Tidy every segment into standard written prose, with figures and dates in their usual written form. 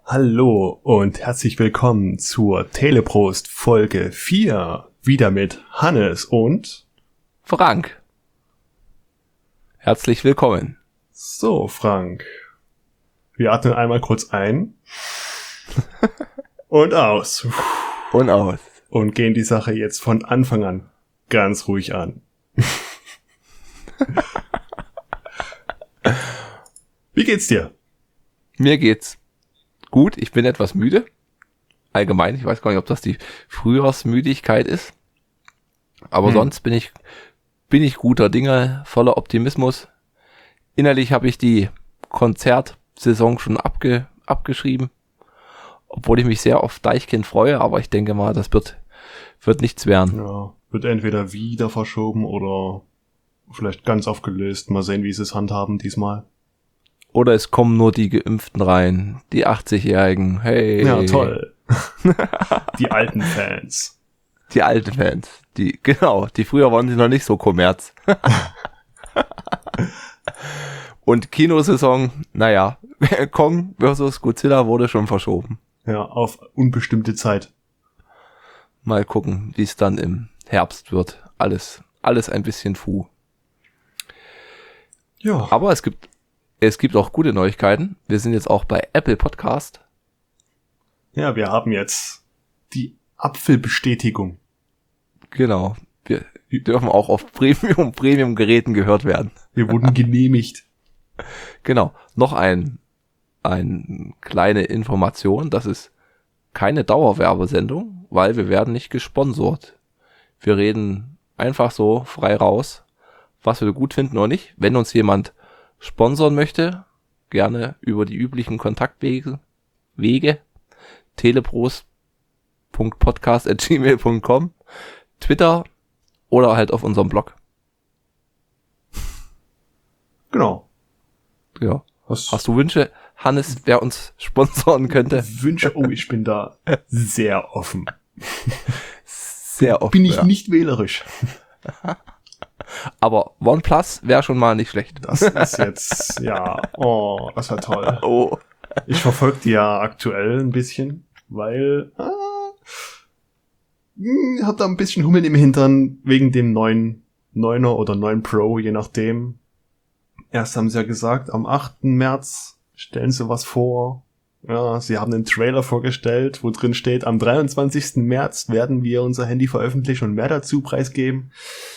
Hallo und herzlich willkommen zur Teleprost Folge 4. Wieder mit Hannes und Frank. Herzlich willkommen. So, Frank. Wir atmen einmal kurz ein und aus. Und aus. Und gehen die Sache jetzt von Anfang an ganz ruhig an. Wie geht's dir? Mir geht's gut. Ich bin etwas müde. Allgemein. Ich weiß gar nicht, ob das die Frühjahrsmüdigkeit ist. Aber sonst bin ich guter Dinge, voller Optimismus. Innerlich habe ich die Konzertsaison schon abgeschrieben. Obwohl ich mich sehr auf Deichkind freue. Aber ich denke mal, das wird nichts werden. Ja, wird entweder wieder verschoben oder vielleicht ganz aufgelöst. Mal sehen, wie sie es handhaben diesmal. Oder es kommen nur die Geimpften rein. Die 80-Jährigen. Hey. Ja, toll. Die alten Fans. Die alten Fans. Die früher waren die noch nicht so Kommerz. Und Kinosaison, naja, Kong vs. Godzilla wurde schon verschoben. Ja, auf unbestimmte Zeit. Mal gucken, wie es dann im Herbst wird. Alles ein bisschen Fu. Ja. Aber es gibt auch gute Neuigkeiten. Wir sind jetzt auch bei Apple Podcast. Ja, wir haben jetzt die Apfelbestätigung. Genau. Wir dürfen auch auf Premium-Geräten gehört werden. Wir wurden genehmigt. Genau. Noch eine kleine Information. Das ist keine Dauerwerbesendung, weil wir werden nicht gesponsort. Wir reden einfach so frei raus, was wir gut finden oder nicht. Wenn uns jemand sponsern möchte, gerne über die üblichen Kontaktwege, teleprost.podcast@gmail.com, Twitter oder halt auf unserem Blog. Genau. Ja. Hast du Wünsche, Hannes, wer uns sponsoren könnte? Wünsche, ich bin da sehr offen. Sehr offen. Bin ich nicht wählerisch. Aber OnePlus wäre schon mal nicht schlecht. Das ist jetzt, ja, das war toll. Oh. Ich verfolge die ja aktuell ein bisschen, weil hab da ein bisschen Hummeln im Hintern wegen dem neuen 9er oder 9 Pro, je nachdem. Erst haben sie ja gesagt, am 8. März stellen sie was vor. Ja, sie haben einen Trailer vorgestellt, wo drin steht, am 23. März werden wir unser Handy veröffentlichen und mehr dazu preisgeben.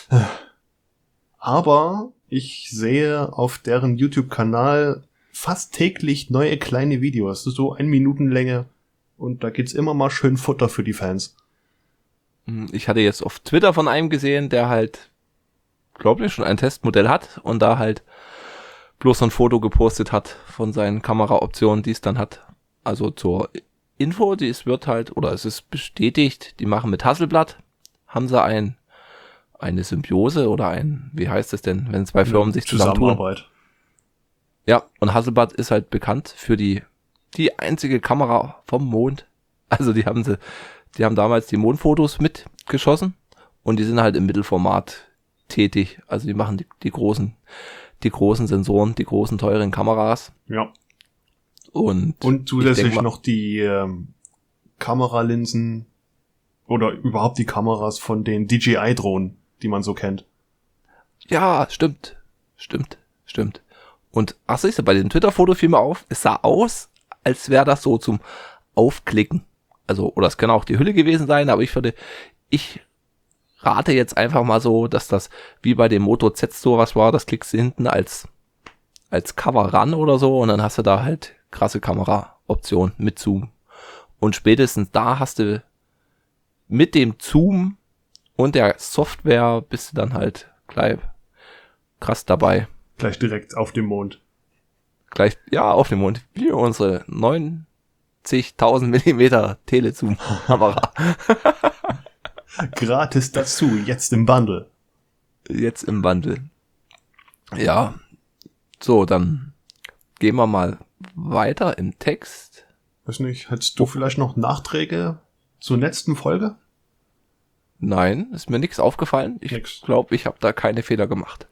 Aber ich sehe auf deren YouTube-Kanal fast täglich neue kleine Videos, so 1 Minutenlänge. Und da gibt's immer mal schön Futter für die Fans. Ich hatte jetzt auf Twitter von einem gesehen, der halt, glaube ich, schon ein Testmodell hat und da halt bloß ein Foto gepostet hat von seinen Kameraoptionen, die es dann hat. Also zur Info, es ist bestätigt, die machen mit Hasselblad, haben sie eine Symbiose oder wie heißt es denn, wenn zwei Firmen sich zusammentun? Zusammenarbeit. Ja, und Hasselblad ist halt bekannt für die einzige Kamera vom Mond. Also die haben damals die Mondfotos mitgeschossen und die sind halt im Mittelformat tätig. Also die machen die großen Sensoren, die großen teuren Kameras. Ja. Und zusätzlich noch die Kameralinsen oder überhaupt die Kameras von den DJI-Drohnen, die man so kennt. Ja, stimmt. Und siehst du, bei dem Twitter-Foto fiel mir auf, es sah aus, als wäre das so zum Aufklicken. Also, oder es kann auch die Hülle gewesen sein, aber ich rate jetzt einfach mal so, dass das wie bei dem Moto Z sowas war, das klickst du hinten als Cover ran oder so und dann hast du da halt krasse Kameraoptionen mit Zoom. Und spätestens da hast du mit dem Zoom und der Software bist du dann halt gleich krass dabei. Gleich direkt auf dem Mond. Auf dem Mond. Wie unsere 90.000 Millimeter Telezoom-Kamera. Gratis dazu, jetzt im Bundle. Ja. So, dann gehen wir mal weiter im Text. Weiß nicht, hättest du vielleicht noch Nachträge zur letzten Folge? Nein, ist mir nichts aufgefallen. Ich glaube, ich habe da keine Fehler gemacht.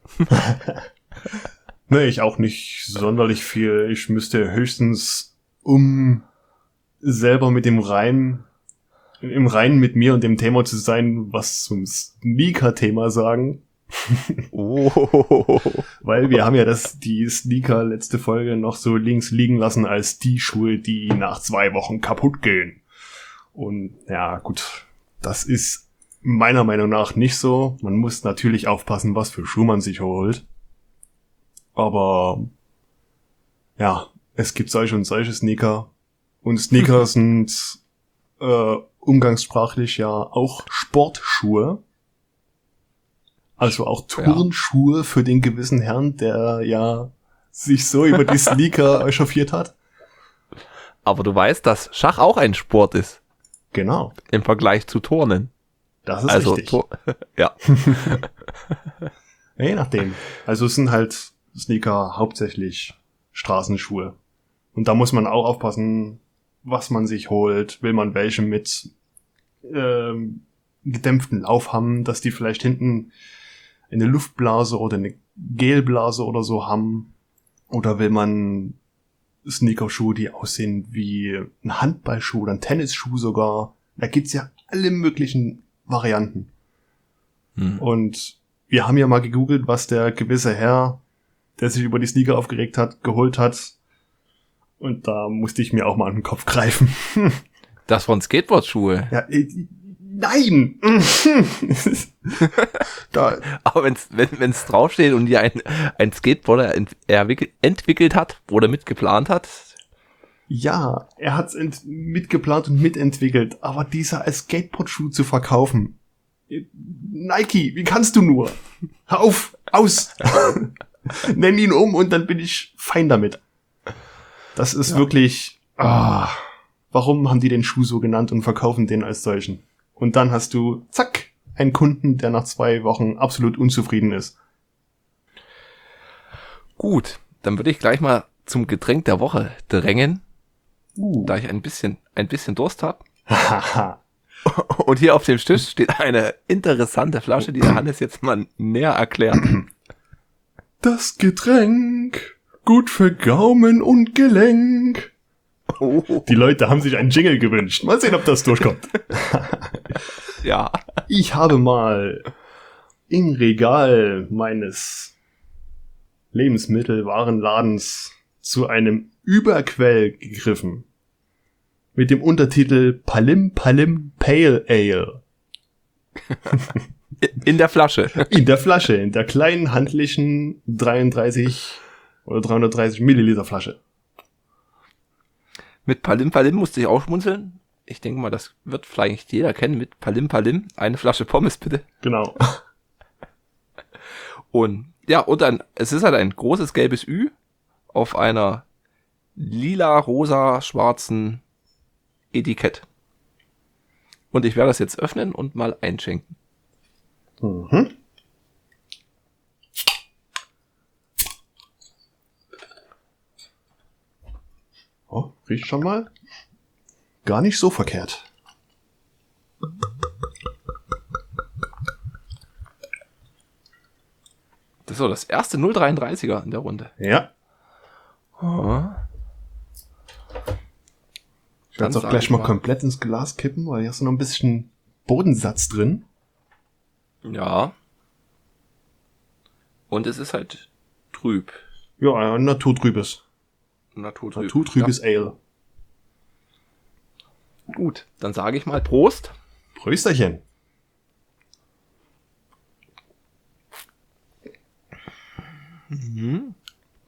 Nee, ich auch nicht sonderlich viel. Ich müsste höchstens um selber mit im Reinen mit mir und dem Thema zu sein, was zum Sneaker-Thema sagen. Oh. Weil wir haben ja die Sneaker letzte Folge noch so links liegen lassen als die Schuhe, die nach 2 Wochen kaputt gehen. Und ja, gut, das ist meiner Meinung nach nicht so. Man muss natürlich aufpassen, was für Schuhe man sich holt. Aber ja, es gibt solche und solche Sneaker. Und Sneaker sind umgangssprachlich ja auch Sportschuhe. Also auch Turnschuhe für den gewissen Herrn, der ja sich so über die Sneaker echauffiert hat. Aber du weißt, dass Schach auch ein Sport ist. Genau. Im Vergleich zu Turnen. Das ist richtig. Ja. Je nachdem. Also es sind halt Sneaker hauptsächlich Straßenschuhe. Und da muss man auch aufpassen, was man sich holt. Will man welche mit gedämpften Lauf haben, dass die vielleicht hinten eine Luftblase oder eine Gelblase oder so haben. Oder will man Sneakerschuhe, die aussehen wie ein Handballschuh oder ein Tennisschuh sogar. Da gibt's ja alle möglichen Varianten. Und wir haben ja mal gegoogelt, was der gewisse Herr, der sich über die Sneaker aufgeregt hat, geholt hat. Und da musste ich mir auch mal an den Kopf greifen. Das von Skateboard-Schuhe. Ja, nein! Aber wenn's draufsteht und dir ein Skateboarder entwickelt hat oder mitgeplant hat. Ja, er hat's mitgeplant und mitentwickelt, aber dieser als Skateboard-Schuh zu verkaufen. Nike, wie kannst du nur? Hör auf, aus! Nenn ihn um und dann bin ich fein damit. Das ist wirklich, warum haben die den Schuh so genannt und verkaufen den als solchen? Und dann hast du, zack, einen Kunden, der nach 2 Wochen absolut unzufrieden ist. Gut, dann würde ich gleich mal zum Getränk der Woche drängen, da ich ein bisschen Durst habe. Und hier auf dem Tisch steht eine interessante Flasche, die der Hannes jetzt mal näher erklärt. Das Getränk, gut für Gaumen und Gelenk. Oh. Die Leute haben sich einen Jingle gewünscht. Mal sehen, ob das durchkommt. Ja. Ich habe mal im Regal meines Lebensmittelwarenladens zu einem Überquell gegriffen. Mit dem Untertitel Palim Palim Pale Ale. In der Flasche. In der Flasche, in der kleinen handlichen 33 oder 330 Milliliter Flasche. Mit Palim Palim musste ich auch schmunzeln. Ich denke mal, das wird vielleicht jeder kennen. Mit Palim Palim. Eine Flasche Pommes, bitte. Genau. Und ja, und dann, es ist halt ein großes gelbes Ü auf einer lila, rosa, schwarzen Etikett. Und ich werde das jetzt öffnen und mal einschenken. Mhm. Oh, riecht schon mal. Gar nicht so verkehrt. Das ist so das erste 0,33er in der Runde. Ja. Oh. Ich werde es auch gleich mal komplett ins Glas kippen, weil hier hast du noch ein bisschen Bodensatz drin. Ja. Und es ist halt trüb. Ja, naturtrübes. Naturtrüb. Naturtrübes Ale. Gut, dann sage ich mal Prost. Prösterchen. Mhm.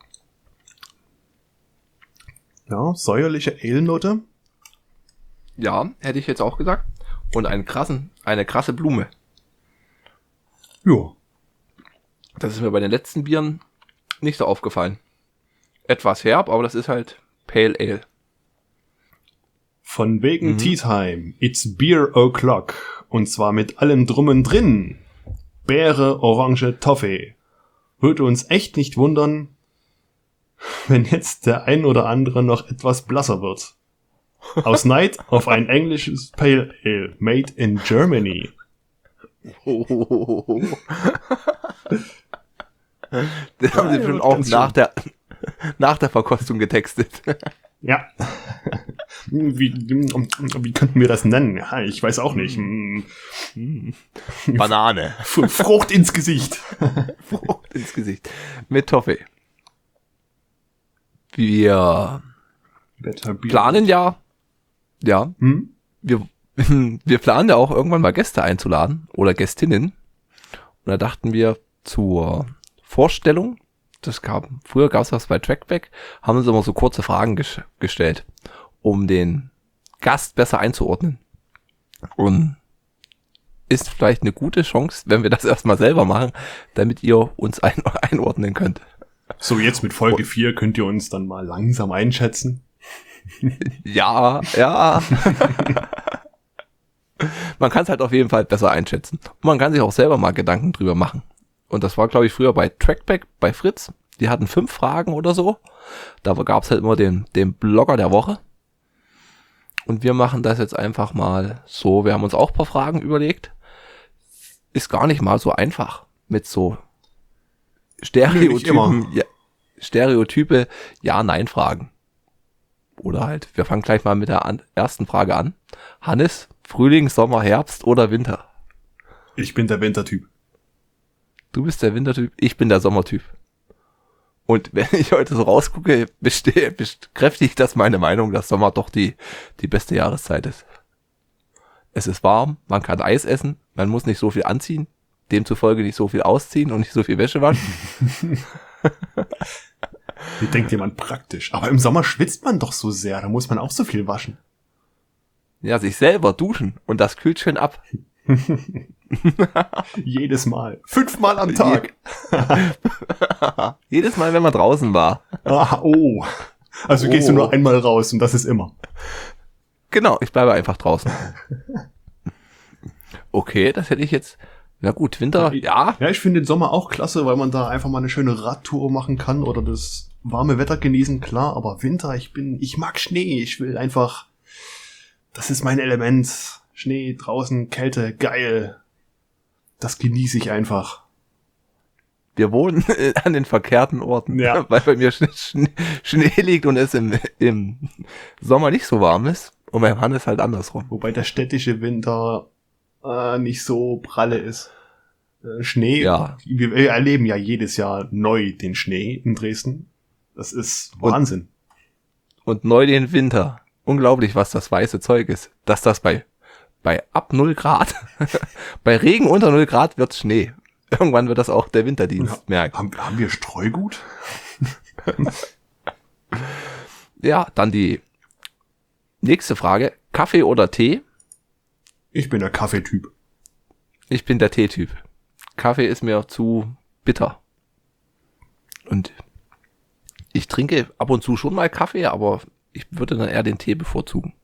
Ja, säuerliche Ale-Note. Ja, hätte ich jetzt auch gesagt. Und eine krasse Blume. Ja. Das ist mir bei den letzten Bieren nicht so aufgefallen. Etwas herb, aber das ist halt Pale Ale. Von wegen Tea Time. It's Beer O'Clock. Und zwar mit allem drum und drin. Beere, Orange, Toffee. Würde uns echt nicht wundern, wenn jetzt der ein oder andere noch etwas blasser wird. Aus Neid auf ein englisches Pale Ale. Made in Germany. Oh. Das haben sie bestimmt auch nach der Verkostung getextet. Ja. Wie könnten wir das nennen? Ja, ich weiß auch nicht. Banane. Frucht ins Gesicht. Frucht ins Gesicht. Mit Toffee. Wir planen ja, wir planen ja auch irgendwann mal Gäste einzuladen oder Gästinnen. Und da dachten wir zur Vorstellung, früher gab es das bei Trackback, haben uns immer so kurze Fragen gestellt, um den Gast besser einzuordnen. Und ist vielleicht eine gute Chance, wenn wir das erstmal selber machen, damit ihr uns einordnen könnt. So, jetzt mit Folge 4 könnt ihr uns dann mal langsam einschätzen. Ja. Man kann es halt auf jeden Fall besser einschätzen. Und man kann sich auch selber mal Gedanken drüber machen. Und das war, glaube ich, früher bei Trackback, bei Fritz. Die hatten 5 Fragen oder so. Da gab es halt immer den Blogger der Woche. Und wir machen das jetzt einfach mal so. Wir haben uns auch ein paar Fragen überlegt. Ist gar nicht mal so einfach mit so Stereotype Ja-Nein-Fragen. Oder halt, wir fangen gleich mal mit der ersten Frage an. Hannes, Frühling, Sommer, Herbst oder Winter? Ich bin der Wintertyp. Du bist der Wintertyp, ich bin der Sommertyp. Und wenn ich heute so rausgucke, bekräftigt das meine Meinung, dass Sommer doch die beste Jahreszeit ist. Es ist warm, man kann Eis essen, man muss nicht so viel anziehen, demzufolge nicht so viel ausziehen und nicht so viel Wäsche waschen. Wie denkt jemand praktisch? Aber im Sommer schwitzt man doch so sehr, da muss man auch so viel waschen. Ja, sich selber duschen und das kühlt schön ab. Jedes Mal. 5 Mal am Tag. Jedes Mal, wenn man draußen war. Also gehst du nur einmal raus und das ist immer. Genau, ich bleibe einfach draußen. Okay, das hätte ich jetzt... Na gut, Winter, ja. Ja, ich finde den Sommer auch klasse, weil man da einfach mal eine schöne Radtour machen kann oder das warme Wetter genießen, klar. Aber Winter, ich mag Schnee. Ich will einfach... Das ist mein Element. Schnee, draußen, Kälte, geil. Das genieße ich einfach. Wir wohnen an den verkehrten Orten, ja. Weil bei mir Schnee liegt und es im Sommer nicht so warm ist und beim Hannes halt andersrum. Wobei der städtische Winter nicht so pralle ist. Schnee, ja. Wir erleben ja jedes Jahr neu den Schnee in Dresden. Das ist Wahnsinn. Und neu den Winter. Unglaublich, was das weiße Zeug ist. Dass das bei ab 0 Grad, bei Regen unter 0 Grad wird Schnee. Irgendwann wird das auch der Winterdienst merken. Haben wir Streugut? Ja, dann die nächste Frage. Kaffee oder Tee? Ich bin der Kaffeetyp. Ich bin der Teetyp. Kaffee ist mir zu bitter. Und ich trinke ab und zu schon mal Kaffee, aber ich würde dann eher den Tee bevorzugen.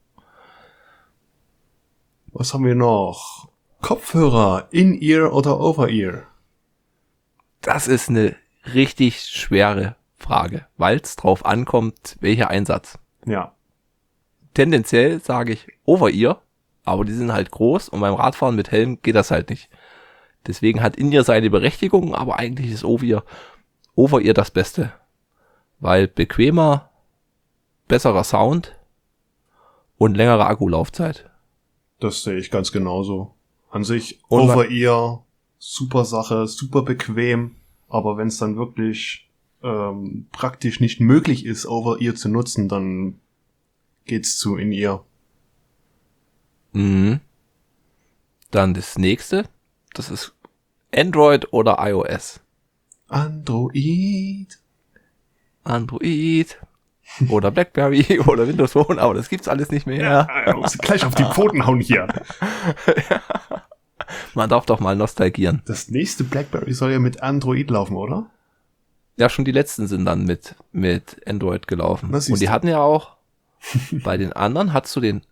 Was haben wir noch? Kopfhörer, In-Ear oder Over-Ear? Das ist eine richtig schwere Frage, weil es drauf ankommt, welcher Einsatz. Ja. Tendenziell sage ich Over-Ear, aber die sind halt groß und beim Radfahren mit Helm geht das halt nicht. Deswegen hat In-Ear seine Berechtigung, aber eigentlich ist Over-Ear das Beste. Weil bequemer, besserer Sound und längere Akkulaufzeit. Das sehe ich ganz genauso. An sich Over-Ear, super Sache, super bequem, aber wenn es dann wirklich praktisch nicht möglich ist, Over-Ear zu nutzen, dann geht's zu In-Ear. Mhm. Dann das nächste, das ist Android oder iOS. Android oder BlackBerry oder Windows Phone, aber das gibt's alles nicht mehr. Ja, muss gleich auf die Pfoten hauen hier. Man darf doch mal nostalgieren. Das nächste BlackBerry soll ja mit Android laufen, oder? Ja, schon die letzten sind dann mit Android gelaufen. Und die hatten ja auch, bei den anderen hattest du den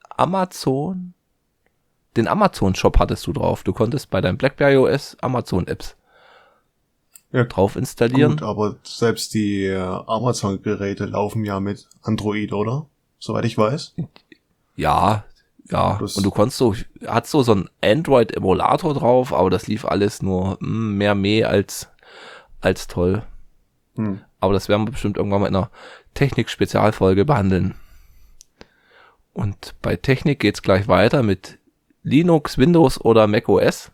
Amazon-Shop hattest du drauf. Du konntest bei deinem BlackBerry OS Amazon-Apps drauf installieren. Gut, aber selbst die Amazon-Geräte laufen ja mit Android, oder? Soweit ich weiß. Ja. Und du hattest so einen Android-Emulator drauf, aber das lief alles nur mehr als toll. Aber das werden wir bestimmt irgendwann mal in einer Technik-Spezialfolge behandeln. Und bei Technik geht's gleich weiter mit Linux, Windows oder Mac OS.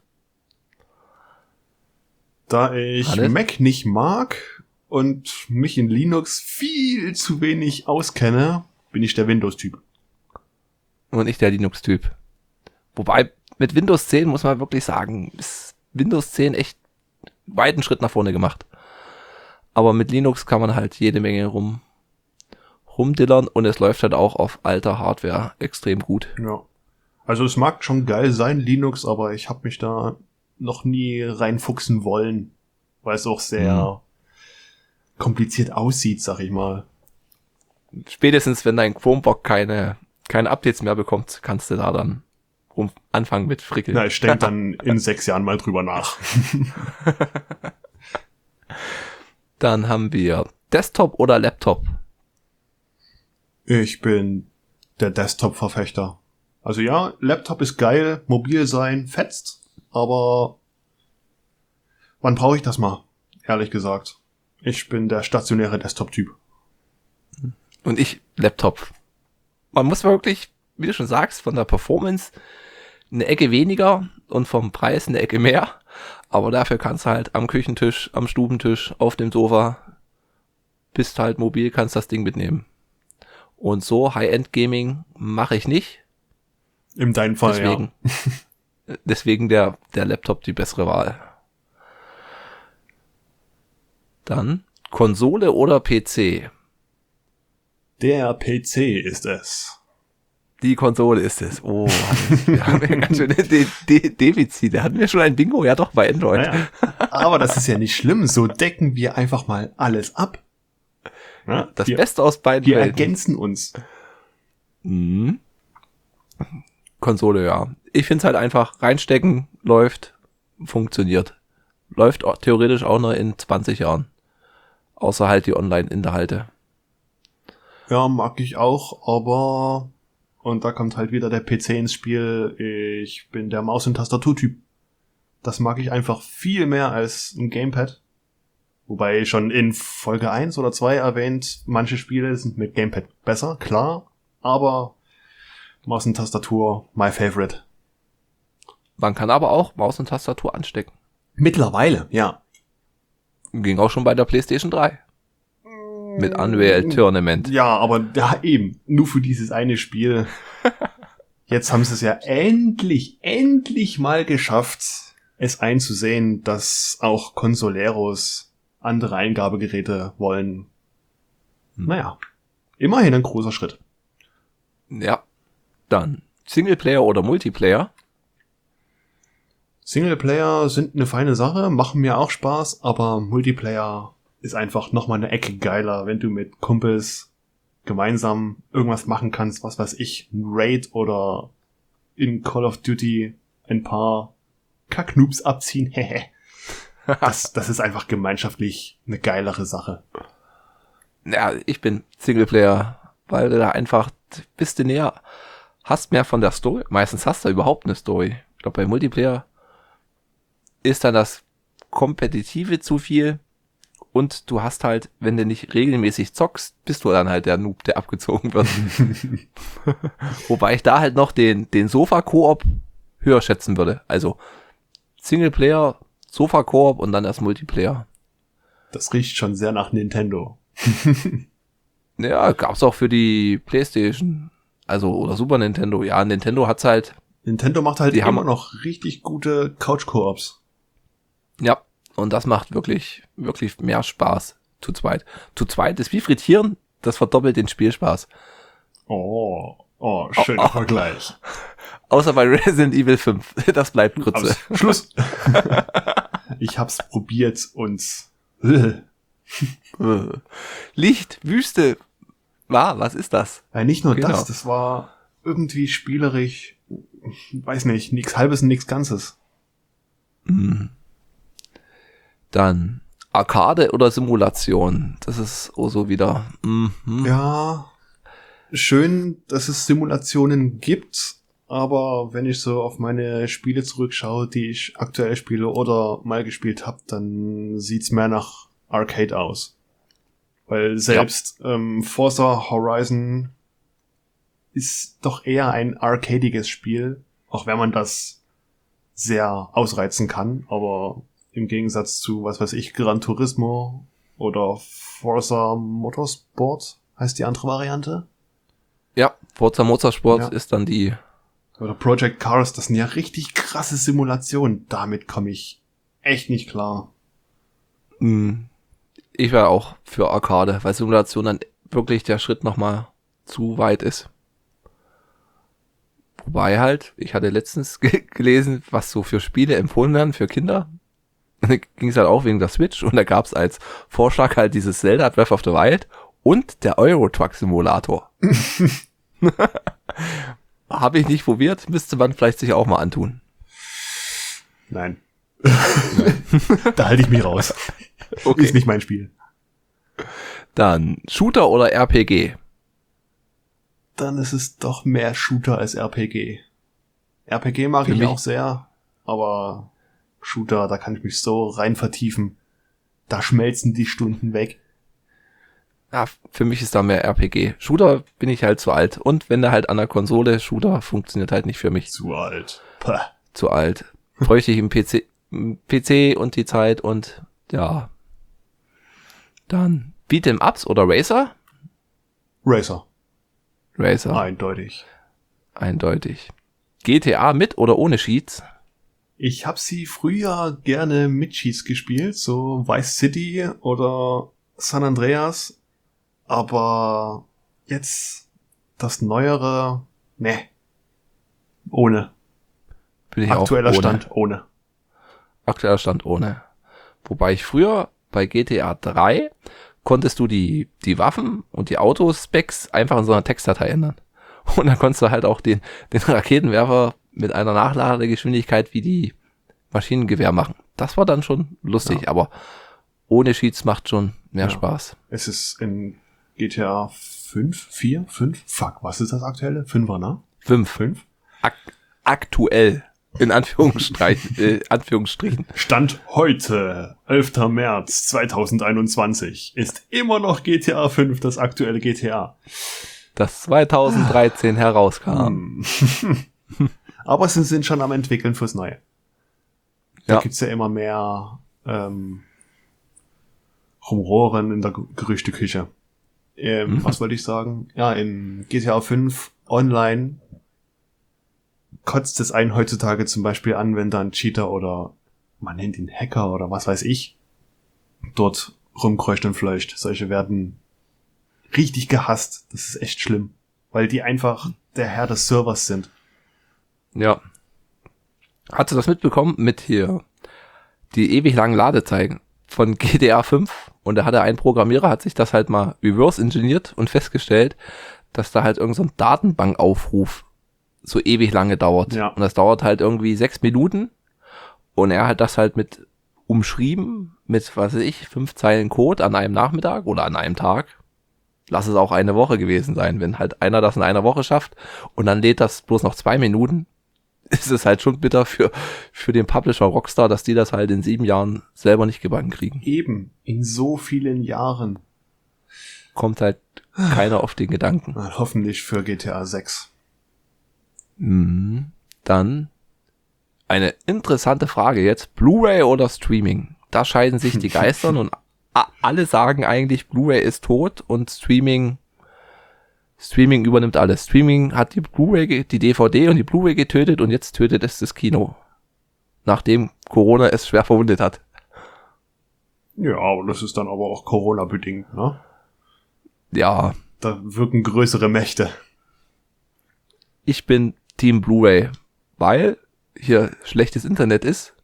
Da ich Hannes? Mac nicht mag und mich in Linux viel zu wenig auskenne, bin ich der Windows-Typ. Und nicht der Linux-Typ. Wobei, mit Windows 10 muss man wirklich sagen, ist Windows 10 echt weiten Schritt nach vorne gemacht. Aber mit Linux kann man halt jede Menge rumdillern und es läuft halt auch auf alter Hardware extrem gut. Ja. Also es mag schon geil sein, Linux, aber ich habe mich da noch nie reinfuchsen wollen, weil es auch sehr kompliziert aussieht, sag ich mal. Spätestens, wenn dein Chromebook keine Updates mehr bekommt, kannst du da dann anfangen mit Frickeln. Na, ich denke dann in 6 Jahren mal drüber nach. Dann haben wir Desktop oder Laptop. Ich bin der Desktop-Verfechter. Also ja, Laptop ist geil, mobil sein, fetzt, aber wann brauche ich das mal? Ehrlich gesagt. Ich bin der stationäre Desktop-Typ. Und ich Laptop. Man muss wirklich, wie du schon sagst, von der Performance eine Ecke weniger und vom Preis eine Ecke mehr. Aber dafür kannst du halt am Küchentisch, am Stubentisch, auf dem Sofa, bist halt mobil, kannst das Ding mitnehmen. Und so High-End-Gaming mache ich nicht. In deinem Fall, Deswegen, deswegen der Laptop die bessere Wahl. Dann Konsole oder PC? Der PC ist es. Die Konsole ist es. Oh, wir haben ja ganz schöne Defizite. Hatten wir schon ein Bingo? Ja doch, bei Android. Naja, aber das ist ja nicht schlimm. So decken wir einfach mal alles ab. Ja, Das Beste aus beiden wir Welten. ergänzen uns. Mhm. Konsole, ja. Ich find's halt einfach reinstecken, läuft, funktioniert. Läuft auch, theoretisch auch noch in 20 Jahren. Außer halt die Online-Inhalte. Ja, mag ich auch, aber... Und da kommt halt wieder der PC ins Spiel. Ich bin der Maus- und Tastaturtyp. Das mag ich einfach viel mehr als ein Gamepad. Wobei schon in Folge 1 oder 2 erwähnt, manche Spiele sind mit Gamepad besser, klar. Aber Maus und Tastatur, my favorite. Man kann aber auch Maus und Tastatur anstecken. Mittlerweile, ja. Ging auch schon bei der PlayStation 3. Mit Unreal Tournament. Ja, aber ja, eben, nur für dieses eine Spiel. Jetzt haben sie es ja endlich mal geschafft, es einzusehen, dass auch Consoleros andere Eingabegeräte wollen. Naja, immerhin ein großer Schritt. Ja. Dann Singleplayer oder Multiplayer. Singleplayer sind eine feine Sache, machen mir auch Spaß, aber Multiplayer ist einfach nochmal eine Ecke geiler, wenn du mit Kumpels gemeinsam irgendwas machen kannst, was weiß ich, ein Raid oder in Call of Duty ein paar Kacknoobs abziehen. das ist einfach gemeinschaftlich eine geilere Sache. Ja, ich bin Singleplayer, weil du da einfach bist du näher, hast mehr von der Story. Meistens hast du überhaupt eine Story. Ich glaube, bei Multiplayer ist dann das Kompetitive zu viel und du hast halt, wenn du nicht regelmäßig zockst, bist du dann halt der Noob, der abgezogen wird. Wobei ich da halt noch den Sofa-Koop höher schätzen würde. Also Singleplayer, Sofa-Koop und dann erst Multiplayer. Das riecht schon sehr nach Nintendo. Ja, gab's auch für die PlayStation, also oder Super Nintendo. Ja, Nintendo hat's halt. Nintendo macht halt Die immer haben- noch richtig gute Couch-Koops. Ja, und das macht wirklich mehr Spaß zu zweit. Zu zweit ist wie Frittieren, das verdoppelt den Spielspaß. Oh, schöner Vergleich. Außer bei Resident Evil 5. Das bleibt Grütze. Aus. Schluss. Ich hab's probiert und Licht, Wüste. Was ist das? nicht nur Genau. das war irgendwie spielerisch, weiß nicht, nix Halbes und nix Ganzes. Dann Arcade oder Simulation. Das ist so wieder. Ja, schön, dass es Simulationen gibt, aber wenn ich so auf meine Spiele zurückschaue, die ich aktuell spiele oder mal gespielt habe, dann sieht's mehr nach Arcade aus. Weil selbst Forza Horizon ist doch eher ein arcadiges Spiel, auch wenn man das sehr ausreizen kann, aber im Gegensatz zu, was weiß ich, Gran Turismo oder Forza Motorsport heißt die andere Variante. Ja, Forza Motorsport Ja. ist dann die... Oder Project Cars, das sind ja richtig krasse Simulationen. Damit komme ich echt nicht klar. Ich wäre auch für Arcade, weil Simulation dann wirklich der Schritt nochmal zu weit ist. Wobei halt, ich hatte letztens gelesen, was so für Spiele empfohlen werden für Kinder. Da ging es halt auch wegen der Switch und da gab es als Vorschlag halt dieses Zelda Breath of the Wild und der Euro Truck Simulator. Habe ich nicht probiert, müsste man vielleicht sich auch mal antun. Nein. Da halte ich mich raus. Okay. Ist nicht mein Spiel. Dann Shooter oder RPG? Dann ist es doch mehr Shooter als RPG. RPG mag Für ich mich- auch sehr, aber Shooter, da kann ich mich so rein vertiefen. Da schmelzen die Stunden weg. Ja, für mich ist da mehr RPG. Shooter bin ich halt zu alt. Und wenn der halt an der Konsole Shooter funktioniert halt nicht für mich. Zu alt. Pah. Zu alt. Bräuchte ich im PC und die Zeit und ja. Dann Beat'em Ups oder Racer? Racer. Racer. Eindeutig. Eindeutig. GTA mit oder ohne Cheats? Ich habe sie früher gerne mit Cheats gespielt, so Vice City oder San Andreas, aber jetzt das Neuere, ne, ohne. Bin ich Aktueller auch ohne. Stand, ohne. Aktueller Stand ohne. Wobei ich früher bei GTA 3 konntest du die Waffen und die Autospecs einfach in so einer Textdatei ändern. Und dann konntest du halt auch den Raketenwerfer mit einer Nachladegeschwindigkeit wie die Maschinengewehr machen. Das war dann schon lustig, Ja. aber ohne Cheats macht schon mehr Ja. Spaß. Es ist in GTA 5, 4, 5, fuck, was ist das aktuelle? 5er, ne? 5. Aktuell. In Anführungsstrichen. Stand heute, 11. März 2021, ist immer noch GTA 5 das aktuelle GTA. Das 2013 herauskam. Aber sie sind schon am entwickeln fürs Neue. Da Ja. gibt's ja immer mehr Rumoren in der Gerüchteküche. Was wollte ich sagen? Ja, in GTA 5 online kotzt es einen heutzutage zum Beispiel an, wenn da ein Cheater oder man nennt ihn Hacker oder was weiß ich, dort rumkreucht und fleucht. Solche werden richtig gehasst. Das ist echt schlimm. Weil die einfach der Herr des Servers sind. Ja. Hast du das mitbekommen mit hier die ewig langen Ladezeiten von GTA 5? Und da hatte ein Programmierer, hat sich das halt mal reverse engineert und festgestellt, dass da halt irgend so ein Datenbankaufruf so ewig lange dauert. Ja. Und das dauert halt irgendwie 6 Minuten. Und er hat das halt mit umschrieben, mit, was weiß ich, 5 Zeilen Code an einem Nachmittag oder an einem Tag. Lass es auch eine Woche gewesen sein. Wenn halt einer das in einer Woche schafft und dann lädt das bloß noch 2 Minuten, ist es halt schon bitter für den Publisher Rockstar, dass die das halt in 7 Jahren selber nicht gebacken kriegen. Eben, in so vielen Jahren. Kommt halt keiner auf den Gedanken. Na, hoffentlich für GTA 6. Dann eine interessante Frage jetzt. Blu-ray oder Streaming? Da scheiden sich die Geistern und alle sagen eigentlich, Blu-ray ist tot und Streaming übernimmt alles. Streaming hat die Blu-ray, die DVD und die Blu-ray getötet und jetzt tötet es das Kino. Nachdem Corona es schwer verwundet hat. Ja, und das ist dann aber auch Corona-bedingt, ne? Ja, Da wirken größere Mächte. ich bin Team Blu-ray, weil hier schlechtes Internet ist.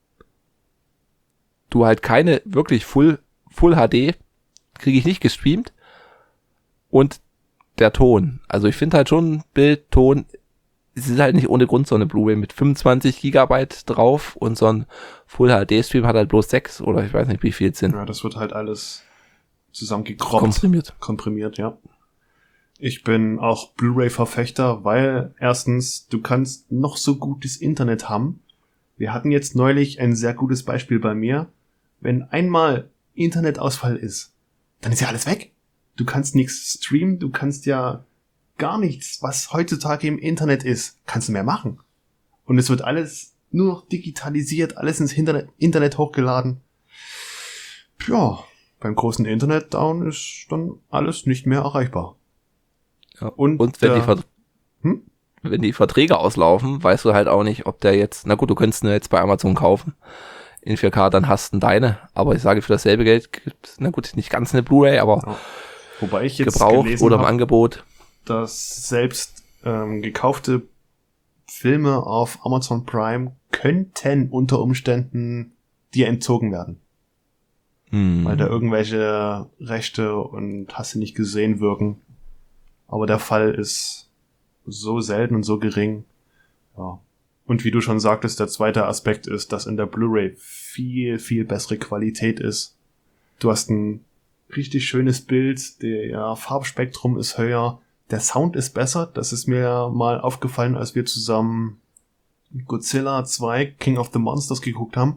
Du halt keine wirklich Full HD kriege ich nicht gestreamt. Und der Ton. Also ich finde halt schon Bild, Ton, es ist halt nicht ohne Grund so eine Blu-ray mit 25 Gigabyte drauf und so ein Full HD Stream hat halt bloß 6 oder ich weiß nicht wie viel es sind. Ja, das wird halt alles zusammengekroppt. Komprimiert, ja. Ich bin auch Blu-ray-Verfechter, weil erstens, du kannst noch so gutes Internet haben. Wir hatten jetzt neulich ein sehr gutes Beispiel bei mir. Wenn einmal Internetausfall ist, dann ist ja alles weg. Du kannst nichts streamen, du kannst ja gar nichts, was heutzutage im Internet ist, kannst du mehr machen. Und es wird alles nur noch digitalisiert, alles ins Internet hochgeladen. Ja, beim großen Internet-Down ist dann alles nicht mehr erreichbar. Ja. Und wenn die Verträge auslaufen, weißt du halt auch nicht, ob der jetzt, na gut, du könntest ihn jetzt bei Amazon kaufen in 4K, dann hast du deine. Aber ich sage, für dasselbe Geld gibt's, na gut, nicht ganz eine Blu-ray, aber ja. Wobei ich jetzt gebraucht oder im Angebot. Dass selbst gekaufte Filme auf Amazon Prime könnten unter Umständen dir entzogen werden. Weil da irgendwelche Rechte und hast du nicht gesehen wirken. Aber der Fall ist so selten und so gering. Ja. Und wie du schon sagtest, der zweite Aspekt ist, dass in der Blu-ray viel, viel bessere Qualität ist. Du hast ein richtig schönes Bild, der Farbspektrum ist höher, der Sound ist besser. Das ist mir mal aufgefallen, als wir zusammen Godzilla 2 King of the Monsters geguckt haben.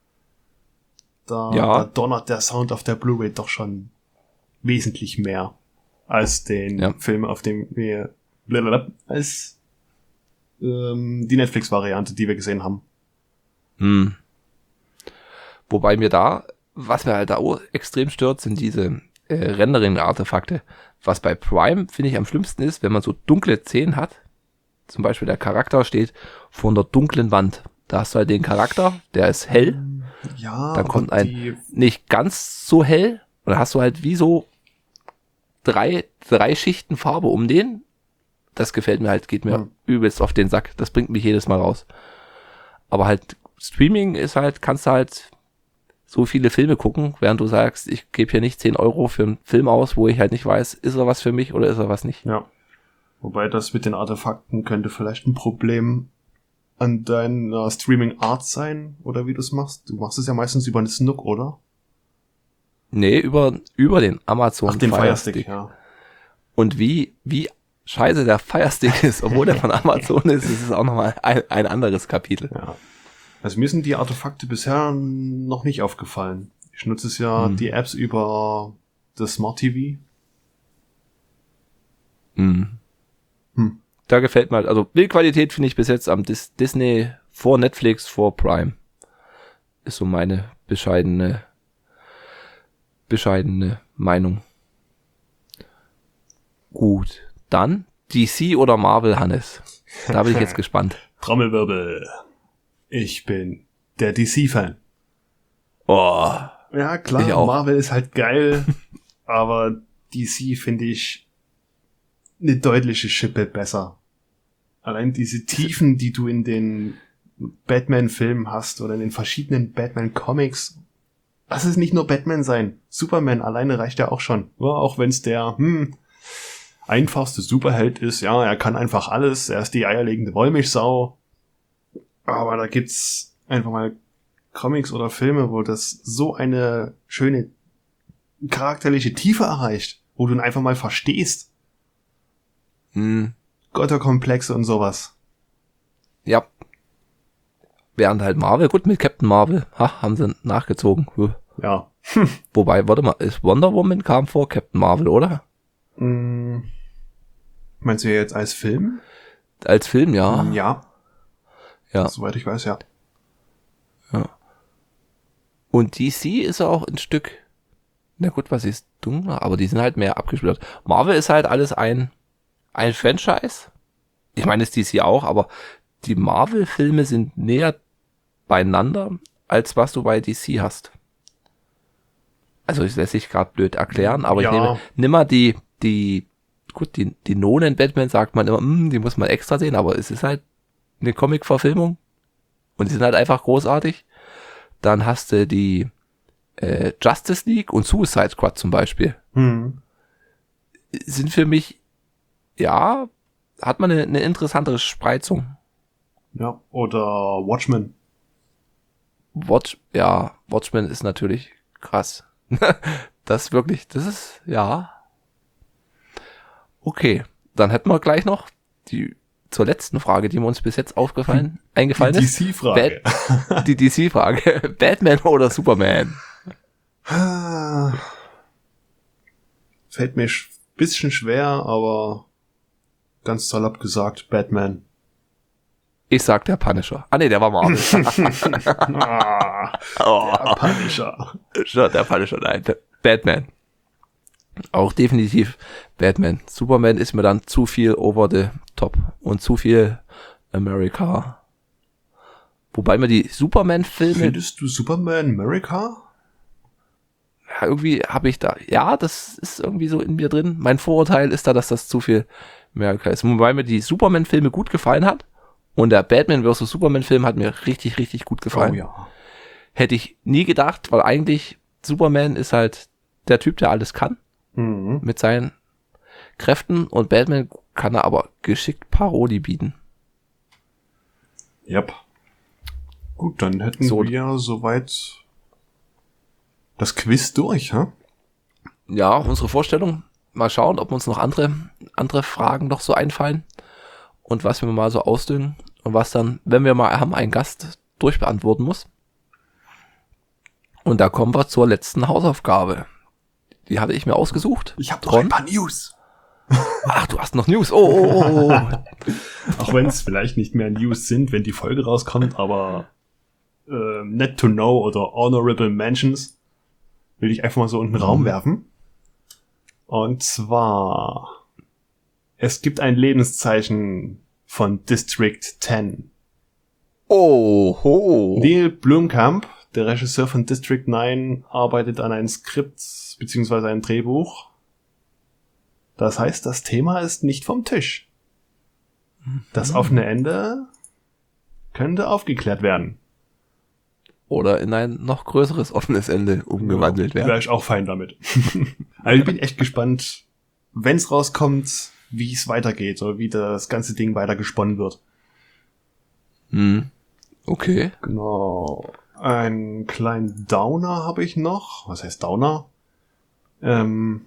Da donnert der Sound auf der Blu-ray doch schon wesentlich mehr als den Film, auf dem wir als die Netflix-Variante, die wir gesehen haben. Wobei mir was mir halt da auch extrem stört, sind diese Rendering-Artefakte. Was bei Prime, finde ich, am schlimmsten ist, wenn man so dunkle Szenen hat. Zum Beispiel der Charakter steht vor einer dunklen Wand. Da hast du halt den Charakter, der ist hell. Ja, dann kommt ein nicht ganz so hell. Und dann hast du halt wie so drei Schichten Farbe um den. Das gefällt mir halt, geht mir übelst auf den Sack. Das bringt mich jedes Mal raus. Aber halt Streaming ist halt, kannst du halt so viele Filme gucken, während du sagst, ich gebe hier nicht 10 Euro für einen Film aus, wo ich halt nicht weiß, ist er was für mich oder ist er was nicht. Ja. Wobei das mit den Artefakten könnte vielleicht ein Problem an deiner Streaming-Art sein, oder wie du es machst. Du machst es ja meistens über einen Snook, oder? Nee, über den Amazon Fire Stick, ja. Und wie scheiße der Fire Stick ist, obwohl der von Amazon ist es auch nochmal ein anderes Kapitel. Ja. Also mir sind die Artefakte bisher noch nicht aufgefallen. Ich nutze es ja die Apps über das Smart TV. Da gefällt mir halt, also Bildqualität finde ich bis jetzt am Disney vor Netflix, vor Prime. Ist so meine bescheidene Meinung. Gut, dann DC oder Marvel, Hannes? Da bin ich jetzt gespannt. Trommelwirbel. Ich bin der DC-Fan. Oh. Ja, klar, Marvel ist halt geil, aber DC finde ich eine deutliche Schippe besser. Allein diese Tiefen, die du in den Batman-Filmen hast oder in den verschiedenen Batman-Comics. Lass es nicht nur Batman sein. Superman alleine reicht ja auch schon. Ja, auch wenn es der einfachste Superheld ist. Ja, er kann einfach alles. Er ist die eierlegende Wollmilchsau. Aber da gibt's einfach mal Comics oder Filme, wo das so eine schöne charakterliche Tiefe erreicht, wo du ihn einfach mal verstehst. Götterkomplexe und sowas. Ja. Während halt Marvel, gut, mit Captain Marvel, haben sie nachgezogen. Ja. Wobei, warte mal, ist Wonder Woman kam vor Captain Marvel, oder? Meinst du jetzt als Film? Als Film, ja. Ja. Soweit ich weiß, ja. Ja. Und DC ist auch ein Stück, na gut, was ist dunkler, aber die sind halt mehr abgesplittert. Marvel ist halt alles ein Franchise. Ich meine, es ist DC auch, aber die Marvel-Filme sind näher beieinander, als was du bei DC hast. Also, das lässt sich gerade blöd erklären, aber ich nimm mal die Nolan-Batman sagt man immer, die muss man extra sehen, aber es ist halt eine Comic-Verfilmung und die sind halt einfach großartig. Dann hast du die Justice League und Suicide Squad zum Beispiel. Sind für mich, ja, hat man eine interessantere Spreizung. Ja, oder Watchmen. Watchmen ist natürlich krass. Das ist, ja. Okay, dann hätten wir gleich noch zur letzten Frage, die mir uns bis jetzt eingefallen ist. Die DC-Frage. Die DC-Frage. Batman oder Superman? Fällt mir bisschen schwer, aber ganz salopp gesagt, Batman. Ich sag der Punisher. Ah nee, der war Marvel. Der Punisher. Der Punisher, nein. Batman. Auch definitiv Batman. Superman ist mir dann zu viel over the top und zu viel America. Wobei mir die Superman-Filme... Findest du Superman America? Ja, irgendwie habe ich da... Ja, das ist irgendwie so in mir drin. Mein Vorurteil ist da, dass das zu viel America ist. Wobei mir die Superman-Filme gut gefallen hat. Und der Batman vs. Superman-Film hat mir richtig, richtig gut gefallen. Oh ja. Hätte ich nie gedacht, weil eigentlich Superman ist halt der Typ, der alles kann. Mhm. Mit seinen Kräften. Und Batman kann er aber geschickt Parodie bieten. Yep. Gut, dann hätten wir soweit das Quiz durch, hä? Ja, unsere Vorstellung. Mal schauen, ob uns noch andere Fragen noch so einfallen. Und was wir mal so ausdüngen. Und was dann, wenn wir mal haben, einen Gast durchbeantworten muss. Und da kommen wir zur letzten Hausaufgabe. Die hatte ich mir ausgesucht. Ich habe noch ein paar News. Ach, du hast noch News. Oh. Auch wenn es vielleicht nicht mehr News sind, wenn die Folge rauskommt, aber Net to Know oder Honorable Mentions will ich einfach mal so in den Raum werfen. Und zwar, es gibt ein Lebenszeichen von District 10. Oh. Neil Blomkamp, der Regisseur von District 9, arbeitet an einem Skript bzw. einem Drehbuch. Das heißt, das Thema ist nicht vom Tisch. Das offene Ende könnte aufgeklärt werden. Oder in ein noch größeres offenes Ende umgewandelt werden. Wäre ich auch fein damit. Also ich bin echt gespannt, wenn es rauskommt, wie es weitergeht oder wie das ganze Ding weiter gesponnen wird. Okay. Genau. Einen kleinen Downer habe ich noch. Was heißt Downer? Die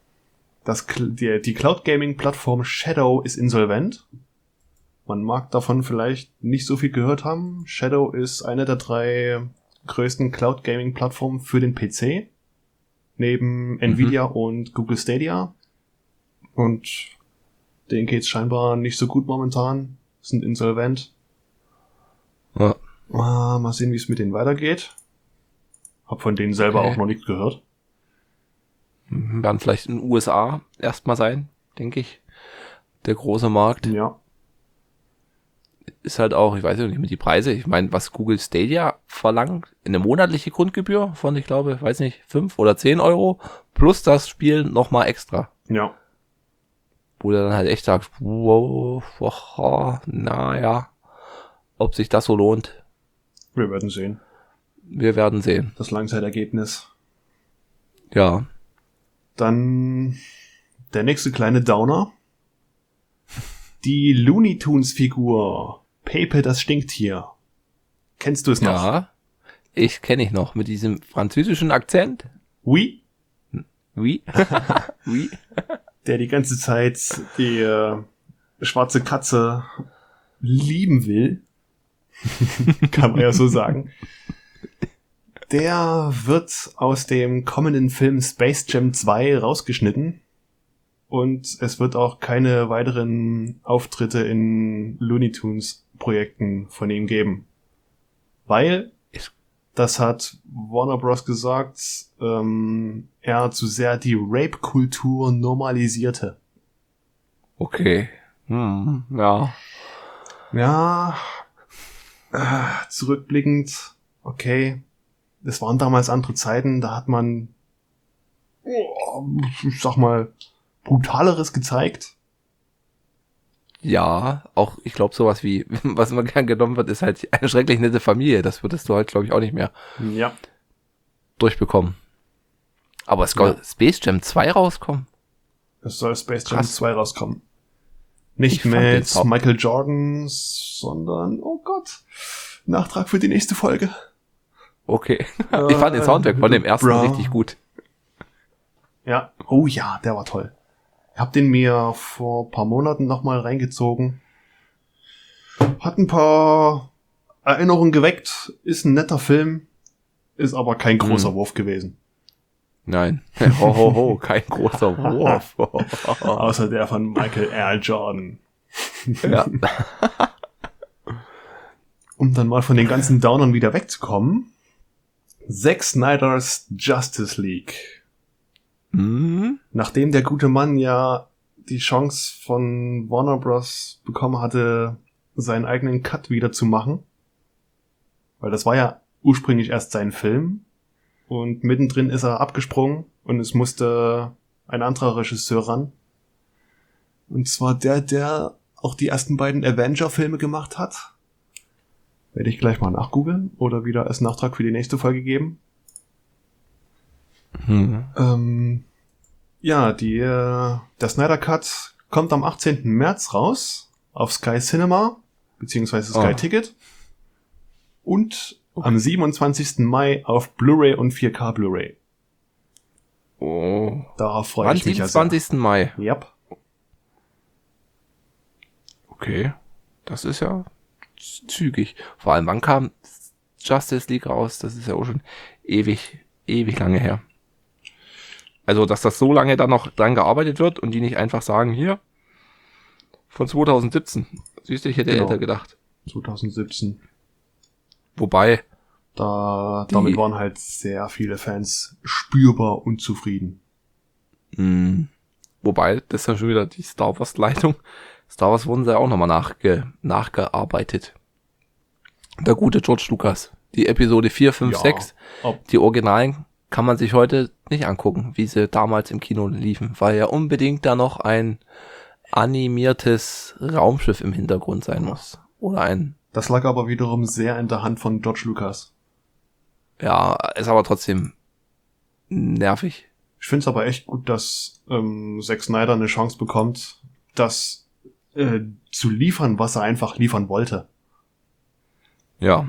Cloud Gaming Plattform Shadow ist insolvent. Man mag davon vielleicht nicht so viel gehört haben. Shadow ist eine der 3 größten Cloud Gaming Plattformen für den PC. Neben Nvidia und Google Stadia. Und denen geht's scheinbar nicht so gut momentan. Sind insolvent. Ja. Mal sehen, wie es mit denen weitergeht. Hab von denen selber auch noch nichts gehört. Werden vielleicht in den USA erstmal sein, denke ich. Der große Markt. Ja. Ist halt auch, ich weiß nicht mehr die Preise. Ich meine, was Google Stadia verlangt, eine monatliche Grundgebühr von, ich glaube, weiß nicht, 5 oder 10 Euro plus das Spiel nochmal extra. Ja. Wo du dann halt echt sagst, wow, naja, ob sich das so lohnt. Wir werden sehen. Wir werden sehen. Das Langzeitergebnis. Ja. Dann der nächste kleine Downer. Die Looney Tunes Figur Pepe das Stinktier. Kennst du es noch? Ja, kenne ich noch mit diesem französischen Akzent. Oui. Oui. Oui. Der die ganze Zeit die schwarze Katze lieben will. Kann man ja so sagen. Der wird aus dem kommenden Film Space Jam 2 rausgeschnitten. Und es wird auch keine weiteren Auftritte in Looney Tunes Projekten von ihm geben. Weil, das hat Warner Bros. Gesagt, er zu sehr die Rape-Kultur normalisierte. Okay. Ja. Ja, zurückblickend, okay, es waren damals andere Zeiten, da hat man, ich sag mal, Brutaleres gezeigt. Ja, auch, ich glaube, sowas wie, was immer gern genommen wird, ist halt eine schrecklich nette Familie. Das würdest du halt, glaube ich, auch nicht mehr durchbekommen. Aber es soll Space Jam 2 rauskommen. Es soll Space Jam 2 rauskommen. Nicht mit Michael Jordan, sondern, oh Gott, Nachtrag für die nächste Folge. Okay. Ich fand den Soundtrack von dem ersten richtig gut. Ja, oh ja, der war toll. Ich hab den mir vor ein paar Monaten nochmal reingezogen. Hat ein paar Erinnerungen geweckt. Ist ein netter Film. Ist aber kein großer Wurf gewesen. Nein. Ho, kein großer Wurf. Außer der von Michael R. Jordan. Ja. Um dann mal von den ganzen Downern wieder wegzukommen. Zack Snyders Justice League. Mhm. Nachdem der gute Mann ja die Chance von Warner Bros. Bekommen hatte, seinen eigenen Cut wieder zu machen. Weil das war ja ursprünglich erst sein Film. Und mittendrin ist er abgesprungen und es musste ein anderer Regisseur ran. Und zwar der auch die ersten beiden Avenger-Filme gemacht hat. Werde ich gleich mal nachgoogeln oder wieder als Nachtrag für die nächste Folge geben. Ja, der Snyder Cut kommt am 18. März raus auf Sky Cinema, beziehungsweise Sky Ticket. Und am 27. Mai auf Blu-ray und 4K Blu-ray. Oh. Darauf freue ich mich ja sehr. Am 27. Mai. Yep. Okay. Das ist ja zügig. Vor allem, wann kam Justice League raus? Das ist ja auch schon ewig lange her. Also, dass das so lange dann noch dran gearbeitet wird und die nicht einfach sagen, hier, von 2017. Siehst du, ich hätte älter gedacht. 2017. Wobei. Damit waren halt sehr viele Fans spürbar unzufrieden. Wobei, das ist ja schon wieder die Star Wars Leitung. Star Wars wurden sie auch nochmal nachgearbeitet. Der gute George Lucas. Die Episode 4, 5, 6. Die Originalen kann man sich heute nicht angucken, wie sie damals im Kino liefen, weil ja unbedingt da noch ein animiertes Raumschiff im Hintergrund sein muss. Oder ein... Das lag aber wiederum sehr in der Hand von George Lucas. Ja, ist aber trotzdem nervig. Ich finde es aber echt gut, dass Zack Snyder eine Chance bekommt, das zu liefern, was er einfach liefern wollte. Ja.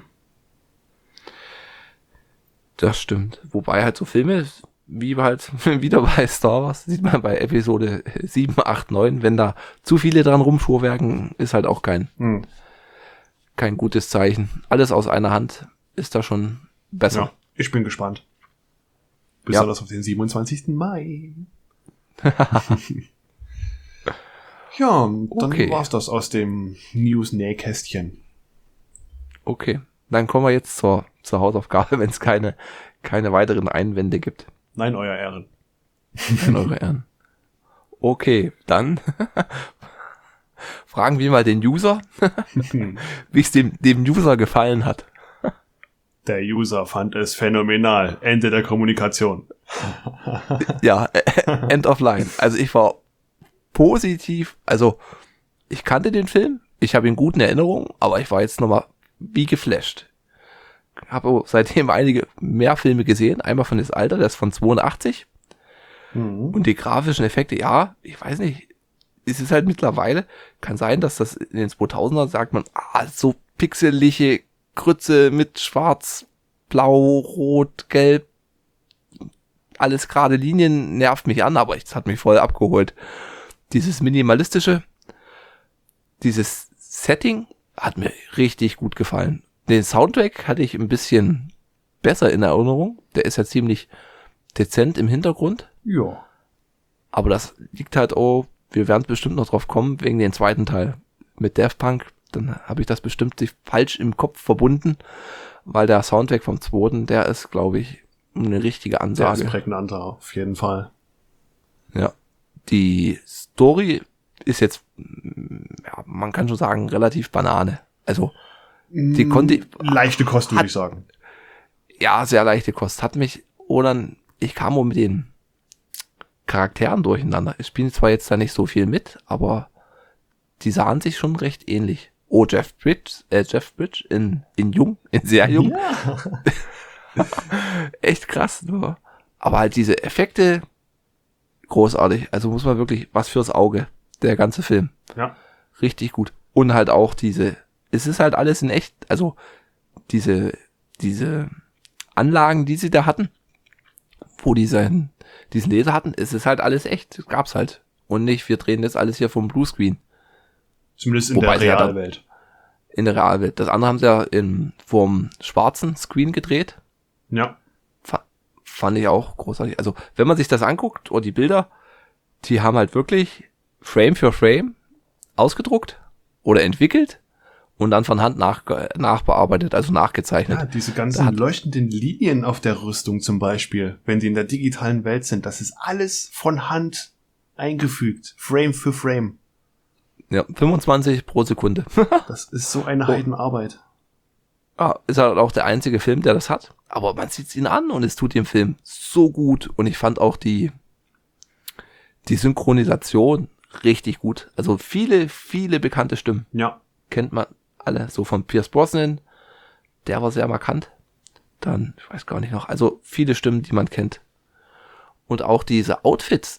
Das stimmt. Wobei halt so Filme, wie halt wieder bei Star Wars, sieht man bei Episode 7, 8, 9, wenn da zu viele dran rumfuhrwerken, ist halt auch kein gutes Zeichen. Alles aus einer Hand ist da schon besser. Ja, ich bin gespannt. Besonders auf den 27. Mai. Ja, dann war's das aus dem News-Nähkästchen. Okay, dann kommen wir jetzt zur Hausaufgabe, wenn es keine weiteren Einwände gibt. Nein, euer Ehren. Nein, eure Ehren. Okay, dann fragen wir mal den User, wie es dem User gefallen hat. Der User fand es phänomenal. Ende der Kommunikation. Ja, end of line. Also ich war positiv, also ich kannte den Film, ich habe ihn gut in Erinnerung, aber ich war jetzt nochmal wie geflasht. Habe seitdem einige mehr Filme gesehen, einmal von das Alter, der ist von 82. Und die grafischen Effekte, ja, ich weiß nicht, es ist halt mittlerweile, kann sein, dass das in den 2000er sagt man, so pixelige Grütze mit schwarz, blau, rot, gelb, alles gerade Linien, nervt mich an, aber es hat mich voll abgeholt. Dieses minimalistische, dieses Setting hat mir richtig gut gefallen. Den Soundtrack hatte ich ein bisschen besser in Erinnerung. Der ist ja ziemlich dezent im Hintergrund. Ja. Aber das liegt halt auch, wir werden bestimmt noch drauf kommen, wegen den zweiten Teil mit Daft Punk. Dann habe ich das bestimmt falsch im Kopf verbunden, weil der Soundtrack vom zweiten, der ist, glaube ich, eine richtige Ansage. Der ist prägnanter, auf jeden Fall. Ja. Die Story ist jetzt, ja, man kann schon sagen, relativ Banane. Also, die konnte... Leichte Kost, würde ich sagen. Ja, sehr leichte Kost. Hat mich, oder ich kam auch mit den Charakteren durcheinander. Ich spiele zwar jetzt da nicht so viel mit, aber die sahen sich schon recht ähnlich. Oh, Jeff Bridge in jung, in sehr jung. Ja. Echt krass, nur. Aber halt diese Effekte, großartig. Also muss man wirklich, was fürs Auge, der ganze Film. Ja. Richtig gut. Und halt auch es ist halt alles in echt, also diese Anlagen, die sie da hatten, wo diesen Laser hatten, es ist halt alles echt. Das gab's halt. Und nicht, wir drehen das alles hier vom Bluescreen. Zumindest in der Realwelt. In der Realwelt. Das andere haben sie ja vom schwarzen Screen gedreht. Ja. Fand ich auch großartig. Also, wenn man sich das anguckt, oder die Bilder, die haben halt wirklich Frame für Frame ausgedruckt oder entwickelt und dann von Hand nachbearbeitet, also nachgezeichnet. Ja, diese ganzen leuchtenden Linien auf der Rüstung zum Beispiel, wenn die in der digitalen Welt sind, das ist alles von Hand eingefügt, Frame für Frame. Ja, 25 pro Sekunde. Das ist so eine Heidenarbeit. Ja, ist halt auch der einzige Film, der das hat. Aber man sieht ihn an und es tut dem Film so gut. Und ich fand auch die Synchronisation richtig gut. Also viele, viele bekannte Stimmen. Ja. Kennt man alle. So von Pierce Brosnan, der war sehr markant. Dann, ich weiß gar nicht noch, also viele Stimmen, die man kennt. Und auch diese Outfits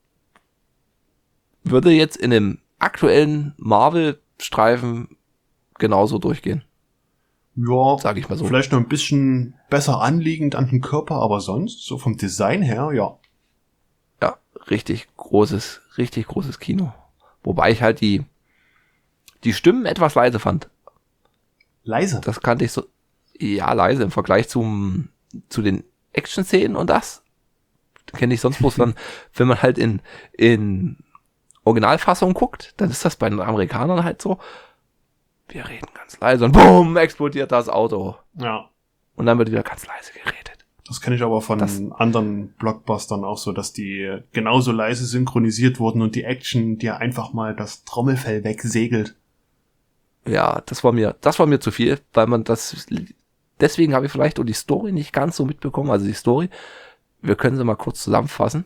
würde jetzt in einem aktuellen Marvel-Streifen genauso durchgehen. Ja, sag ich mal so. Vielleicht noch ein bisschen besser anliegend an den Körper, aber sonst, so vom Design her, ja. Ja, richtig großes Kino. Wobei ich halt die Stimmen etwas leise fand. Leise? Das kannte ich so, ja, leise im Vergleich zu den Action-Szenen und das. Kenne ich sonst bloß dann, wenn man halt in Originalfassung guckt, dann ist das bei den Amerikanern halt so, wir reden ganz leise und bumm, explodiert das Auto. Ja. Und dann wird wieder ganz leise geredet. Das kenne ich aber von anderen Blockbustern auch so, dass die genauso leise synchronisiert wurden und die Action dir einfach mal das Trommelfell wegsegelt. Ja, das war mir zu viel, weil man deswegen habe ich vielleicht auch die Story nicht ganz so mitbekommen. Also die Story, wir können sie mal kurz zusammenfassen.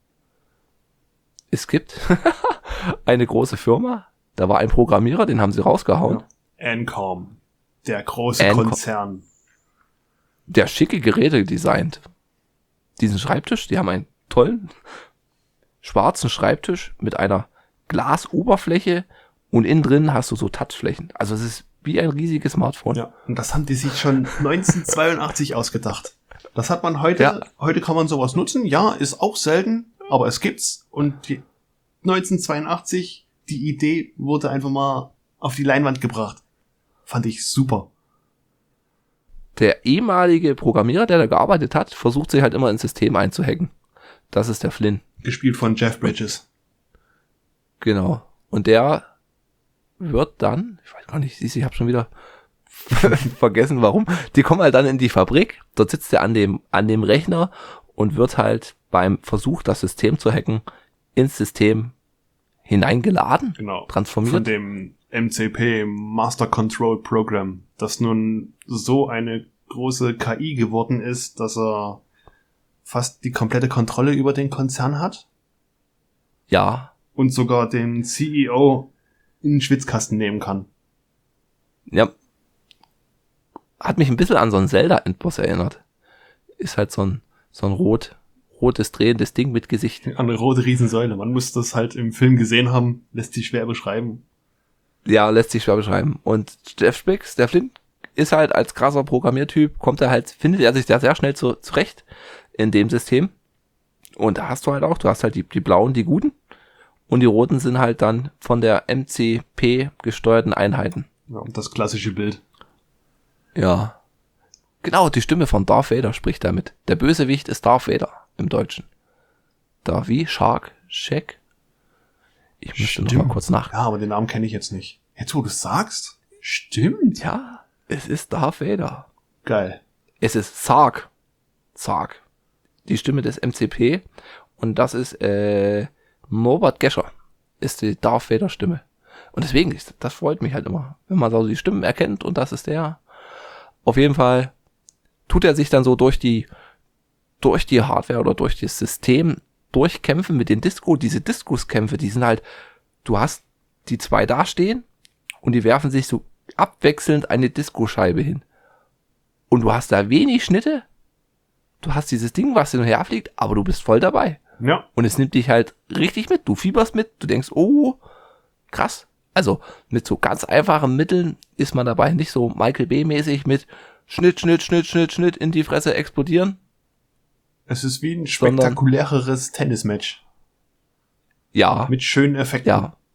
Es gibt eine große Firma, da war ein Programmierer, den haben sie rausgehauen. Ja. Encom, der große Konzern. Der schicke Geräte designt. Diesen Schreibtisch, die haben einen tollen schwarzen Schreibtisch mit einer Glasoberfläche und innen drin hast du so Touchflächen. Also es ist wie ein riesiges Smartphone. Ja, und das haben die sich schon 1982 ausgedacht. Das hat man heute kann man sowas nutzen. Ja, ist auch selten, aber es gibt's. Und 1982, die Idee wurde einfach mal auf die Leinwand gebracht. Fand ich super. Der ehemalige Programmierer, der da gearbeitet hat, versucht sich halt immer ins System einzuhacken. Das ist der Flynn. Gespielt von Jeff Bridges. Genau. Und der wird dann, ich weiß gar nicht, ich habe schon wieder vergessen, warum. Die kommen halt dann in die Fabrik. Dort sitzt er an dem Rechner und wird halt beim Versuch, das System zu hacken, ins System hineingeladen. Genau. Transformiert. Von dem MCP, Master Control Program, das nun so eine große KI geworden ist, dass er fast die komplette Kontrolle über den Konzern hat. Ja. Und sogar den CEO in den Schwitzkasten nehmen kann. Ja. Hat mich ein bisschen an so einen Zelda-Endboss erinnert. Ist halt so ein rotes drehendes Ding mit Gesicht. Eine rote Riesensäule. Man muss das halt im Film gesehen haben, lässt sich schwer beschreiben. Ja, lässt sich schwer beschreiben. Und Jeff Bridges, der Flynn, ist halt als krasser Programmiertyp, findet er sich da sehr schnell zurecht in dem System. Und da hast du hast halt die blauen, die guten. Und die roten sind halt dann von der MCP gesteuerten Einheiten. Ja, und das klassische Bild. Ja. Genau, die Stimme von Darth Vader spricht damit. Der Bösewicht ist Darth Vader im Deutschen. Da wie? Shaq? Ich müsste noch mal kurz nach. Ja, aber den Namen kenne ich jetzt nicht. Jetzt, wo du es sagst? Stimmt. Ja, es ist Darth Vader. Geil. Es ist Sark. Die Stimme des MCP. Und das ist Norbert Gescher. Ist die Darth Vader Stimme. Und deswegen, das freut mich halt immer, wenn man so die Stimmen erkennt und das ist der. Auf jeden Fall tut er sich dann so durch die Hardware oder durch das System durchkämpfen mit den diese Diskuskämpfe, die sind halt, du hast die zwei dastehen und die werfen sich so abwechselnd eine Diskoscheibe hin. Und du hast da wenig Schnitte, du hast dieses Ding, was hin und her fliegt, aber du bist voll dabei. Ja. Und es nimmt dich halt richtig mit, du fieberst mit, du denkst, oh, krass. Also mit so ganz einfachen Mitteln ist man dabei, nicht so Michael Bay-mäßig mit Schnitt in die Fresse explodieren. Es ist wie ein spektakuläreres Tennismatch. Ja. Mit schönen Effekten.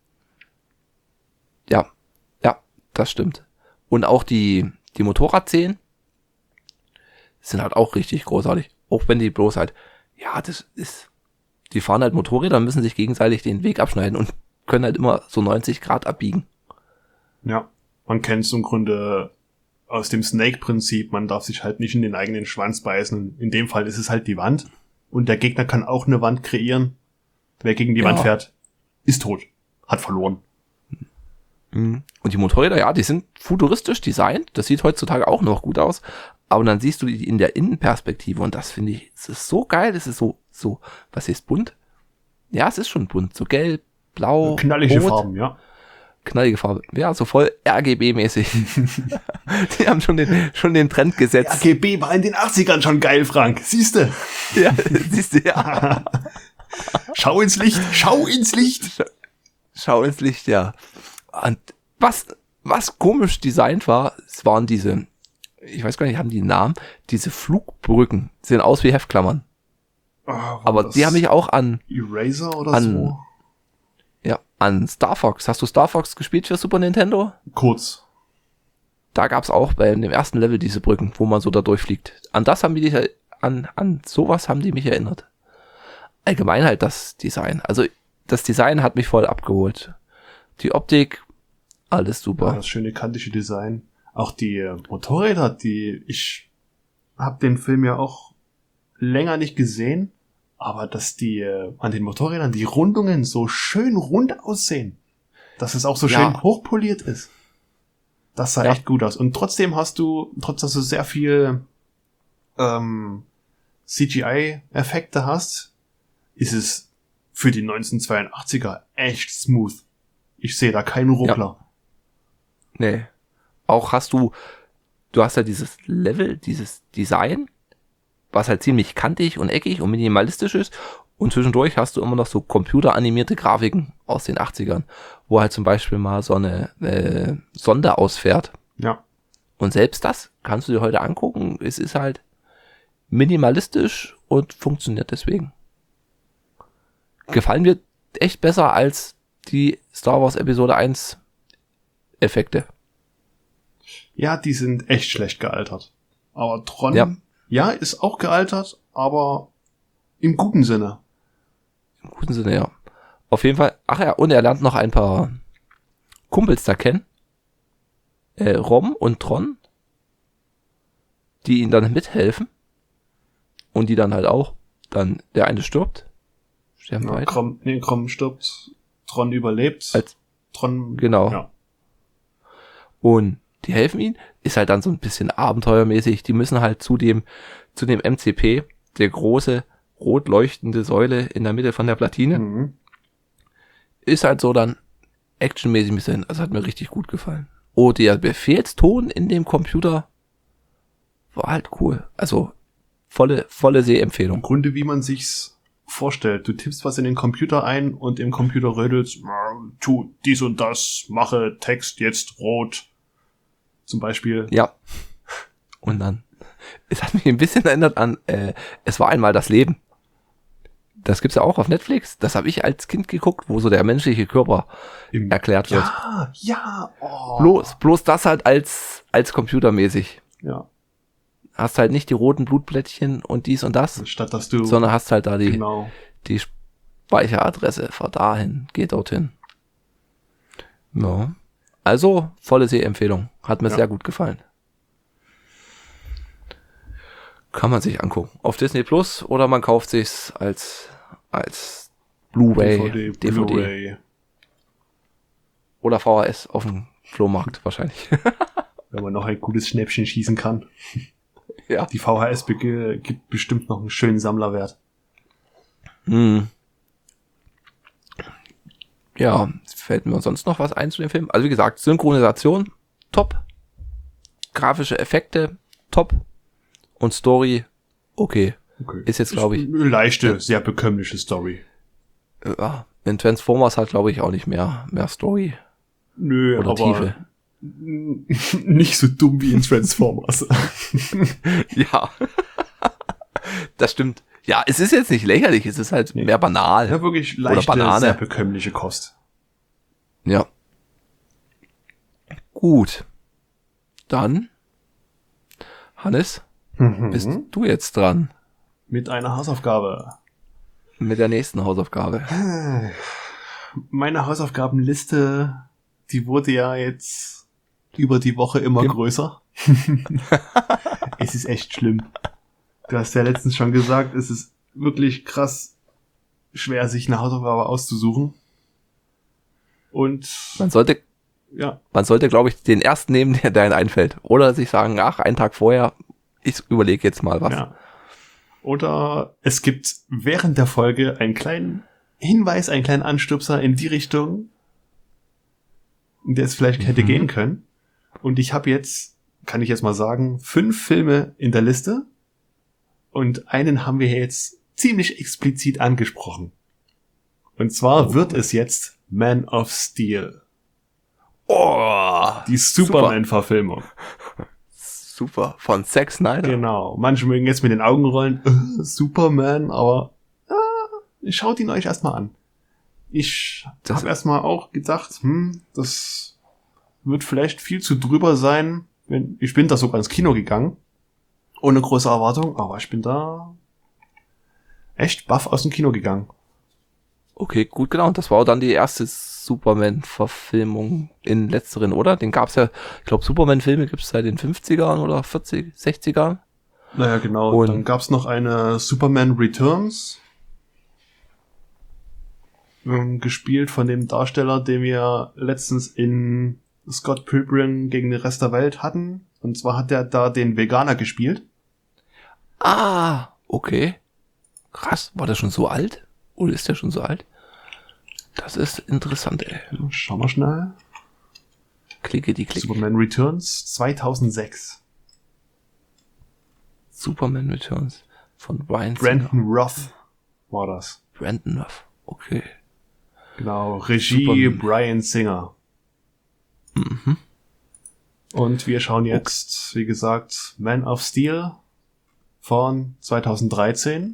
Ja, das stimmt. Und auch die Motorradszenen sind halt auch richtig großartig. Auch wenn die bloß halt, die fahren halt Motorräder und müssen sich gegenseitig den Weg abschneiden und können halt immer so 90 Grad abbiegen. Ja, man kennt es im Grunde aus dem Snake-Prinzip, man darf sich halt nicht in den eigenen Schwanz beißen. In dem Fall ist es halt die Wand. Und der Gegner kann auch eine Wand kreieren. Wer gegen die Wand fährt, ist tot. Hat verloren. Und die Motorräder, ja, die sind futuristisch designt. Das sieht heutzutage auch noch gut aus. Aber dann siehst du die in der Innenperspektive und das finde ich, es ist so geil. Es ist so, was ist bunt? Ja, es ist schon bunt. So gelb, blau, knallige rot. Farben, ja. Knallige Farbe. Ja, so voll RGB-mäßig. Die haben schon den Trend gesetzt. RGB war in den 80ern schon geil, Frank. Siehste? Ja, siehst du, ja. Schau ins Licht, schau ins Licht. Schau ins Licht, ja. Und was komisch designt war, es waren diese, ich weiß gar nicht, haben die einen Namen, diese Flugbrücken, sehen aus wie Heftklammern. Aber die haben mich auch an Eraser oder so? Ja, an Star Fox. Hast du Star Fox gespielt für Super Nintendo? Kurz. Da gab's auch bei dem ersten Level diese Brücken, wo man so da durchfliegt. An das haben die an sowas haben die mich erinnert. Allgemein halt das Design. Also das Design hat mich voll abgeholt. Die Optik, alles super. Ja, das schöne kantische Design. Auch die Motorräder, ich habe den Film ja auch länger nicht gesehen, aber dass die an den Motorrädern die Rundungen so schön rund aussehen, dass es auch so schön hochpoliert ist. Das sah echt gut aus. Und trotzdem trotz dass du sehr viel CGI-Effekte hast, ist es für die 1982er echt smooth. Ich sehe da keinen Ruckler. Ja. Nee. Auch du hast ja dieses Level, dieses Design, was halt ziemlich kantig und eckig und minimalistisch ist. Und zwischendurch hast du immer noch so computeranimierte Grafiken aus den 80ern, wo halt zum Beispiel mal so eine Sonde ausfährt. Ja. Und selbst das kannst du dir heute angucken. Es ist halt minimalistisch und funktioniert deswegen. Gefallen mir echt besser als die Star Wars Episode 1 Effekte. Ja, die sind echt schlecht gealtert. Aber Tron, ja, ist auch gealtert, aber im guten Sinne. Im guten Sinne, ja. Auf jeden Fall, ach ja, und er lernt noch ein paar Kumpels da kennen. Rom und Tron, die ihm dann mithelfen. Und die dann halt auch, dann der eine stirbt. Sterben ja, beide. Krom stirbt, Tron überlebt. Tron, genau. Ja. Und die helfen ihm, ist halt dann so ein bisschen abenteuermäßig. Die müssen halt zu dem MCP, der große rot leuchtende Säule in der Mitte von der Platine, ist halt so dann actionmäßig ein bisschen, also hat mir richtig gut gefallen. Oh, der Befehlston in dem Computer war halt cool. Also volle Sehempfehlung. Im Grunde, wie man sich's vorstellt. Du tippst was in den Computer ein und im Computer rödelst, tu dies und das, mache Text jetzt rot. Zum Beispiel. Ja. Und dann, es hat mich ein bisschen erinnert an, es war einmal das Leben. Das gibt's ja auch auf Netflix. Das habe ich als Kind geguckt, wo so der menschliche Körper erklärt wird. Ja. Oh. Bloß das halt als computermäßig. Ja. Hast halt nicht die roten Blutplättchen und dies und das. Statt dass du. Sondern hast halt da die Speicheradresse. Fahr dahin, geh dorthin. Ja. Also, volle Sehempfehlung. Hat mir sehr gut gefallen. Kann man sich angucken. Auf Disney Plus oder man kauft sich's als Blu-ray, DVD. Oder VHS auf dem Flohmarkt wahrscheinlich. Wenn man noch ein gutes Schnäppchen schießen kann. Ja. Die VHS gibt bestimmt noch einen schönen Sammlerwert. Ja, fällt mir sonst noch was ein zu dem Film? Also wie gesagt, Synchronisation, top. Grafische Effekte, top. Und Story, okay. Ist jetzt, glaube ich... Eine leichte, sehr bekömmliche Story. Ja, in Transformers hat, glaube ich, auch nicht mehr Story. Nö, oder aber Tiefe. Nicht so dumm wie in Transformers. Ja. Das stimmt. Ja, es ist jetzt nicht lächerlich, es ist halt mehr banal. Ja, wirklich leichte, sehr bekömmliche Kost. Ja. Gut. Dann, Hannes, bist du jetzt dran. Mit einer Hausaufgabe. Mit der nächsten Hausaufgabe. meine Hausaufgabenliste, die wurde ja jetzt über die Woche immer größer. Es ist echt schlimm. Du hast ja letztens schon gesagt, es ist wirklich krass schwer, sich eine Hausaufgabe auszusuchen. Und Man sollte, glaube ich, den ersten nehmen, der einem einfällt. Oder sich sagen, ach, einen Tag vorher, ich überlege jetzt mal was. Ja. Oder es gibt während der Folge einen kleinen Hinweis, einen kleinen Anstupser in die Richtung, in der es vielleicht hätte gehen können. Und ich habe jetzt, kann ich jetzt mal sagen, 5 Filme in der Liste. Und einen haben wir jetzt ziemlich explizit angesprochen. Und zwar wird es jetzt Man of Steel. Oh, die Superman-Verfilmung. Super, von Zack Snyder. Genau. Manche mögen jetzt mit den Augen rollen, Superman, aber schaut ihn euch erstmal an. Ich habe erstmal auch gedacht, das wird vielleicht viel zu drüber sein. Ich bin da sogar ins Kino gegangen, ohne große Erwartung, aber ich bin da echt baff aus dem Kino gegangen. Okay, gut, genau. Das war dann die erste Superman-Verfilmung in letzteren, oder? Den gab's ja, ich glaube, Superman-Filme gibt's seit den 50ern oder 40, 60ern. Naja, genau. Und dann gab's noch eine Superman Returns, gespielt von dem Darsteller, den wir letztens in Scott Pilgrim gegen den Rest der Welt hatten. Und zwar hat der da den Veganer gespielt. Ah, okay. Krass, war der schon so alt? Oder ist der schon so alt? Das ist interessant, ey. Schauen wir schnell. Klicke die Klick. Superman Returns 2006. Superman Returns von Brandon Routh war das. Brandon Routh, okay. Genau, Regie Superman. Bryan Singer. Mhm. Und wir schauen jetzt, wie gesagt, Man of Steel von 2013.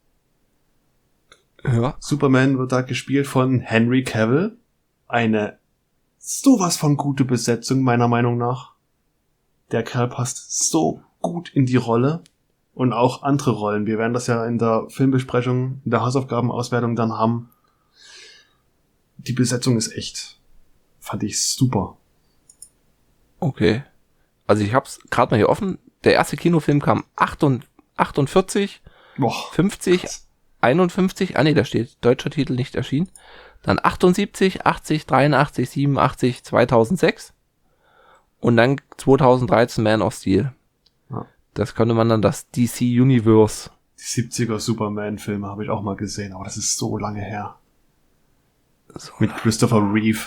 Ja. Superman wird da gespielt von Henry Cavill. Eine sowas von gute Besetzung, meiner Meinung nach. Der Kerl passt so gut in die Rolle. Und auch andere Rollen. Wir werden das ja in der Filmbesprechung, in der Hausaufgabenauswertung dann haben. Die Besetzung ist echt, fand ich super. Okay. Also ich hab's gerade mal hier offen. Der erste Kinofilm kam 48, 50, krass. 51, da steht deutscher Titel nicht erschienen. Dann 78, 80, 83, 87, 2006. Und dann 2013 Man of Steel. Ja. Das könnte man dann das DC Universe. Die 70er Superman-Filme habe ich auch mal gesehen, aber das ist so lange her. So mit Christopher Reeve.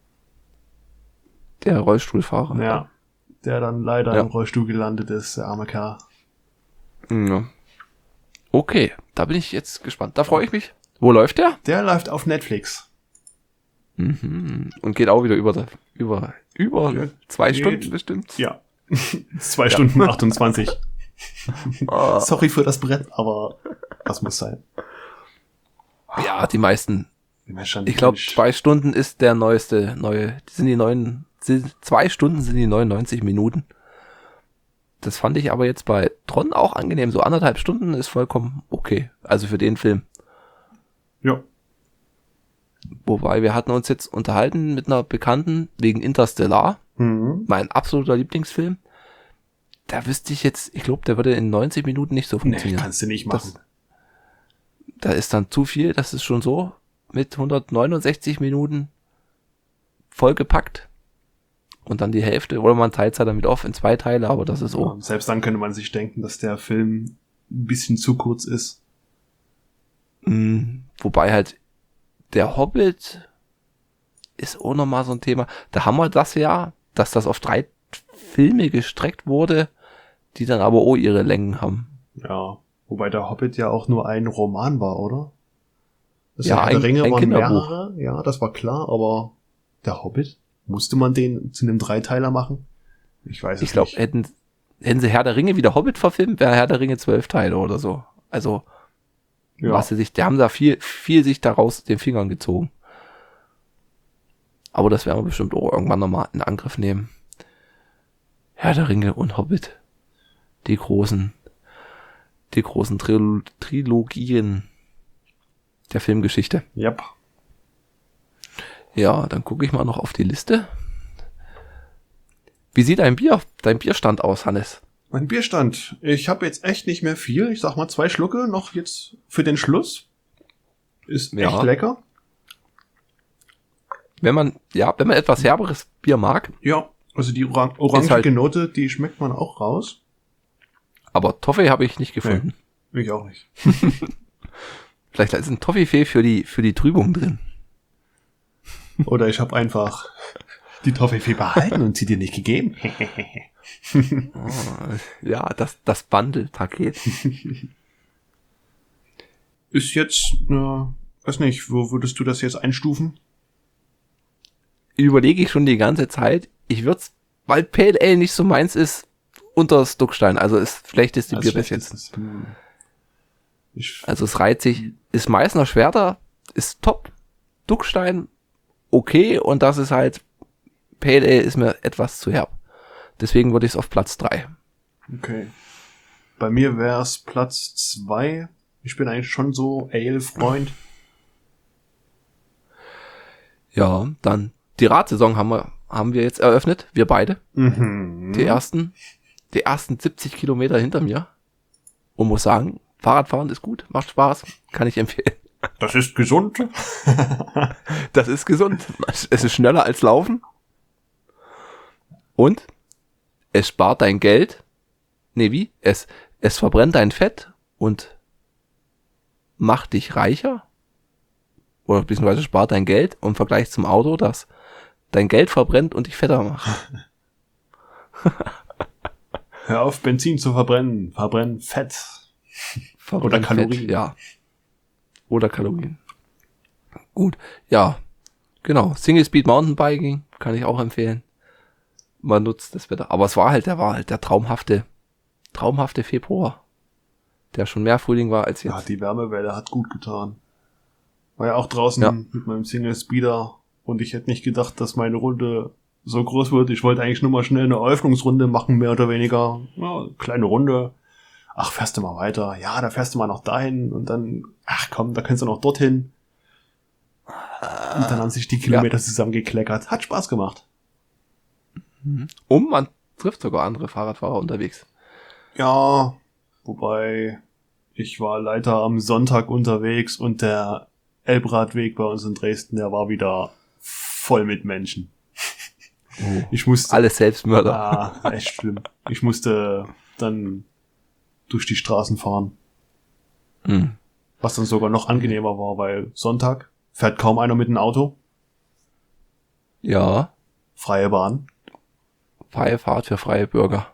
Der Rollstuhlfahrer. Ja. Der dann leider im Rollstuhl gelandet ist, der arme Kerl. Ja. Okay, da bin ich jetzt gespannt. Da freue ich mich. Wo läuft der? Der läuft auf Netflix. Mhm. Und geht auch wieder über 2 Stunden bestimmt. Ja. 2 Stunden 28. Sorry für das Brett, aber das muss sein. Ja, die meisten. Ich glaube, 2 Stunden ist der neue. 2 Stunden sind die 99 Minuten. Das fand ich aber jetzt bei Tron auch angenehm. So 1,5 Stunden ist vollkommen okay. Also für den Film. Ja. Wobei wir hatten uns jetzt unterhalten mit einer Bekannten wegen Interstellar. Mhm. Mein absoluter Lieblingsfilm. Da wüsste ich jetzt, ich glaube, der würde in 90 Minuten nicht so funktionieren. Nee, kannst du nicht machen. Da ist dann zu viel. Das ist schon so mit 169 Minuten vollgepackt. Und dann die Hälfte, oder man teilt es halt damit auf in 2 Teile, aber das ist so. Ja, selbst dann könnte man sich denken, dass der Film ein bisschen zu kurz ist. Wobei halt der Hobbit ist auch nochmal so ein Thema. Da haben wir das ja, dass das auf 3 Filme gestreckt wurde, die dann aber auch ihre Längen haben. Ja, wobei der Hobbit ja auch nur ein Roman war, oder? Das ja, ein Ringe waren Kinderbuch. Mehrere, ja, das war klar, aber der Hobbit? Musste man den zu einem 3-Teiler machen? Ich weiß es nicht. Ich glaube, hätten sie Herr der Ringe wie der Hobbit verfilmt, wäre Herr der Ringe 12 Teile oder so. Also, ja. die haben da viel sich daraus den Fingern gezogen. Aber das werden wir bestimmt auch irgendwann nochmal in Angriff nehmen. Herr der Ringe und Hobbit. Die großen Trilogien der Filmgeschichte. Yep. Ja, dann gucke ich mal noch auf die Liste. Wie sieht dein Bierstand aus, Hannes? Mein Bierstand. Ich habe jetzt echt nicht mehr viel. Ich sag mal 2 Schlucke noch jetzt für den Schluss. Ist echt lecker. Wenn man etwas herberes Bier mag. Ja, also die orangige halt, Note, die schmeckt man auch raus. Aber Toffee habe ich nicht gefunden. Nee, ich auch nicht. Vielleicht ist ein Toffee-Fee für die Trübung drin. Oder ich habe einfach die Toffee-Fee behalten und sie dir nicht gegeben. Ja, das Bundle-Paket. Ist jetzt, weiß nicht, wo würdest du das jetzt einstufen? Überlege ich schon die ganze Zeit. Ich würde es, weil Pale Ale nicht so meins ist, unter das Duckstein. Also ist schlechteste Bier bis jetzt. Also es reiht sich, ist Meißner Schwerter, ist top. Duckstein, okay. Und das ist halt, Pale Ale ist mir etwas zu herb. Deswegen würde ich es auf Platz 3. Okay. Bei mir wäre es Platz 2. Ich bin eigentlich schon so Ale-Freund. Ja, dann die Radsaison haben wir jetzt eröffnet, wir beide. Mhm. Die ersten 70 Kilometer hinter mir. Und muss sagen, Fahrradfahren ist gut, macht Spaß, kann ich empfehlen. Das ist gesund. Das ist gesund. Es ist schneller als Laufen. Und es spart dein Geld. Nee, wie? Es verbrennt dein Fett und macht dich reicher. Oder beziehungsweise spart dein Geld im Vergleich zum Auto, das dein Geld verbrennt und dich fetter macht. Hör auf, Benzin zu verbrennen. Verbrenn Fett. Oder Kalorien. Fett, ja. Oder Kalorien. Gut, ja. Genau. Single Speed Mountainbiking kann ich auch empfehlen. Man nutzt das Wetter. Aber der war halt der traumhafte Februar. Der schon mehr Frühling war als jetzt. Ja, die Wärmewelle hat gut getan. War ja auch draußen mit meinem Single Speeder und ich hätte nicht gedacht, dass meine Runde so groß wird. Ich wollte eigentlich nur mal schnell eine Eröffnungsrunde machen, mehr oder weniger. Ja, kleine Runde. Ach, fährst du mal weiter? Ja, da fährst du mal noch dahin und dann, ach komm, da kannst du noch dorthin. Und dann haben sich die Kilometer zusammengekleckert. Hat Spaß gemacht. Und man trifft sogar andere Fahrradfahrer unterwegs. Ja, wobei ich war leider am Sonntag unterwegs und der Elbradweg bei uns in Dresden, der war wieder voll mit Menschen. Oh, ich musste alles Selbstmörder. Ah, echt schlimm. Ich musste dann durch die Straßen fahren. Mhm. Was dann sogar noch angenehmer war, weil Sonntag fährt kaum einer mit dem Auto. Ja. Freie Bahn. Freie Fahrt für freie Bürger.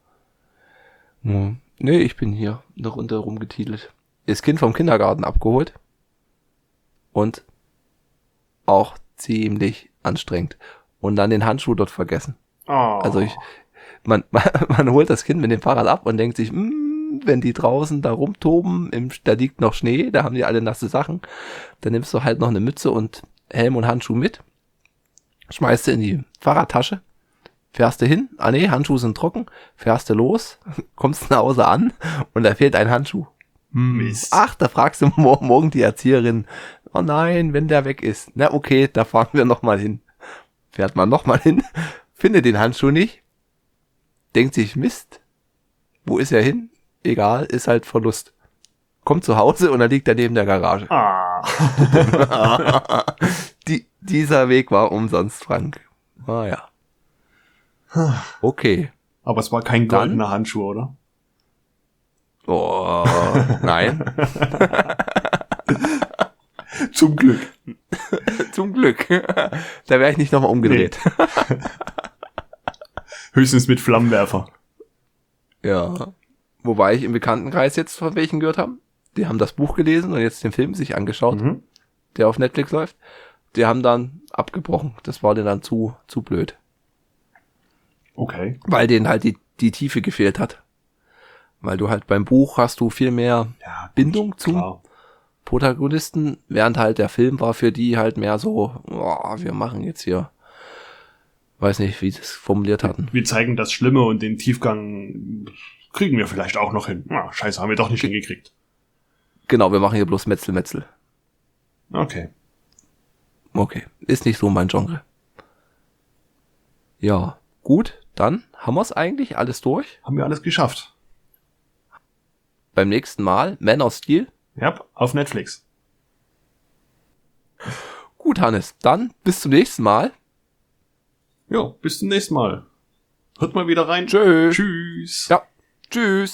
Nee, ich bin hier eine Runde rumgetitelt. Das Kind vom Kindergarten abgeholt. Und auch ziemlich anstrengend. Und dann den Handschuh dort vergessen. Oh. Also man holt das Kind mit dem Fahrrad ab und denkt sich, wenn die draußen da rumtoben, da liegt noch Schnee, da haben die alle nasse Sachen, dann nimmst du halt noch eine Mütze und Helm und Handschuh mit, schmeißt du in die Fahrradtasche, fährst du hin, Handschuhe sind trocken, fährst du los, kommst nach Hause an und da fehlt ein Handschuh. Mist. Ach, da fragst du morgen die Erzieherin, oh nein, wenn der weg ist. Na okay, da fahren wir nochmal hin. Fährt man nochmal hin, findet den Handschuh nicht, denkt sich, Mist, wo ist er hin? Egal, ist halt Verlust. Kommt zu Hause und dann liegt er neben der Garage. Dieser Weg war umsonst, Frank. Ah ja. Okay. Aber es war kein goldener Handschuh, oder? Oh, nein. Zum Glück. Zum Glück. Da wäre ich nicht nochmal umgedreht. Nee. Höchstens mit Flammenwerfer. Ja. Wobei ich im Bekanntenkreis jetzt von welchen gehört habe. Die haben das Buch gelesen und jetzt den Film sich angeschaut, der auf Netflix läuft. Die haben dann abgebrochen. Das war denen dann zu blöd. Okay. Weil denen halt die Tiefe gefehlt hat. Weil du halt beim Buch hast du viel mehr Bindung zum Protagonisten, während halt der Film war für die halt mehr so, wir machen jetzt hier, weiß nicht, wie sie es formuliert hatten. Wir zeigen das Schlimme und den Tiefgang kriegen wir vielleicht auch noch hin. Scheiße, haben wir doch nicht hingekriegt. Genau, wir machen hier bloß Metzel. Okay. Okay, ist nicht so mein Genre. Ja, gut, dann haben wir es eigentlich alles durch. Haben wir alles geschafft. Beim nächsten Mal Man of Steel. Ja, auf Netflix. Gut, Hannes, dann bis zum nächsten Mal. Jo, bis zum nächsten Mal. Hört mal wieder rein. Tschö. Tschüss. Ja, tschüss.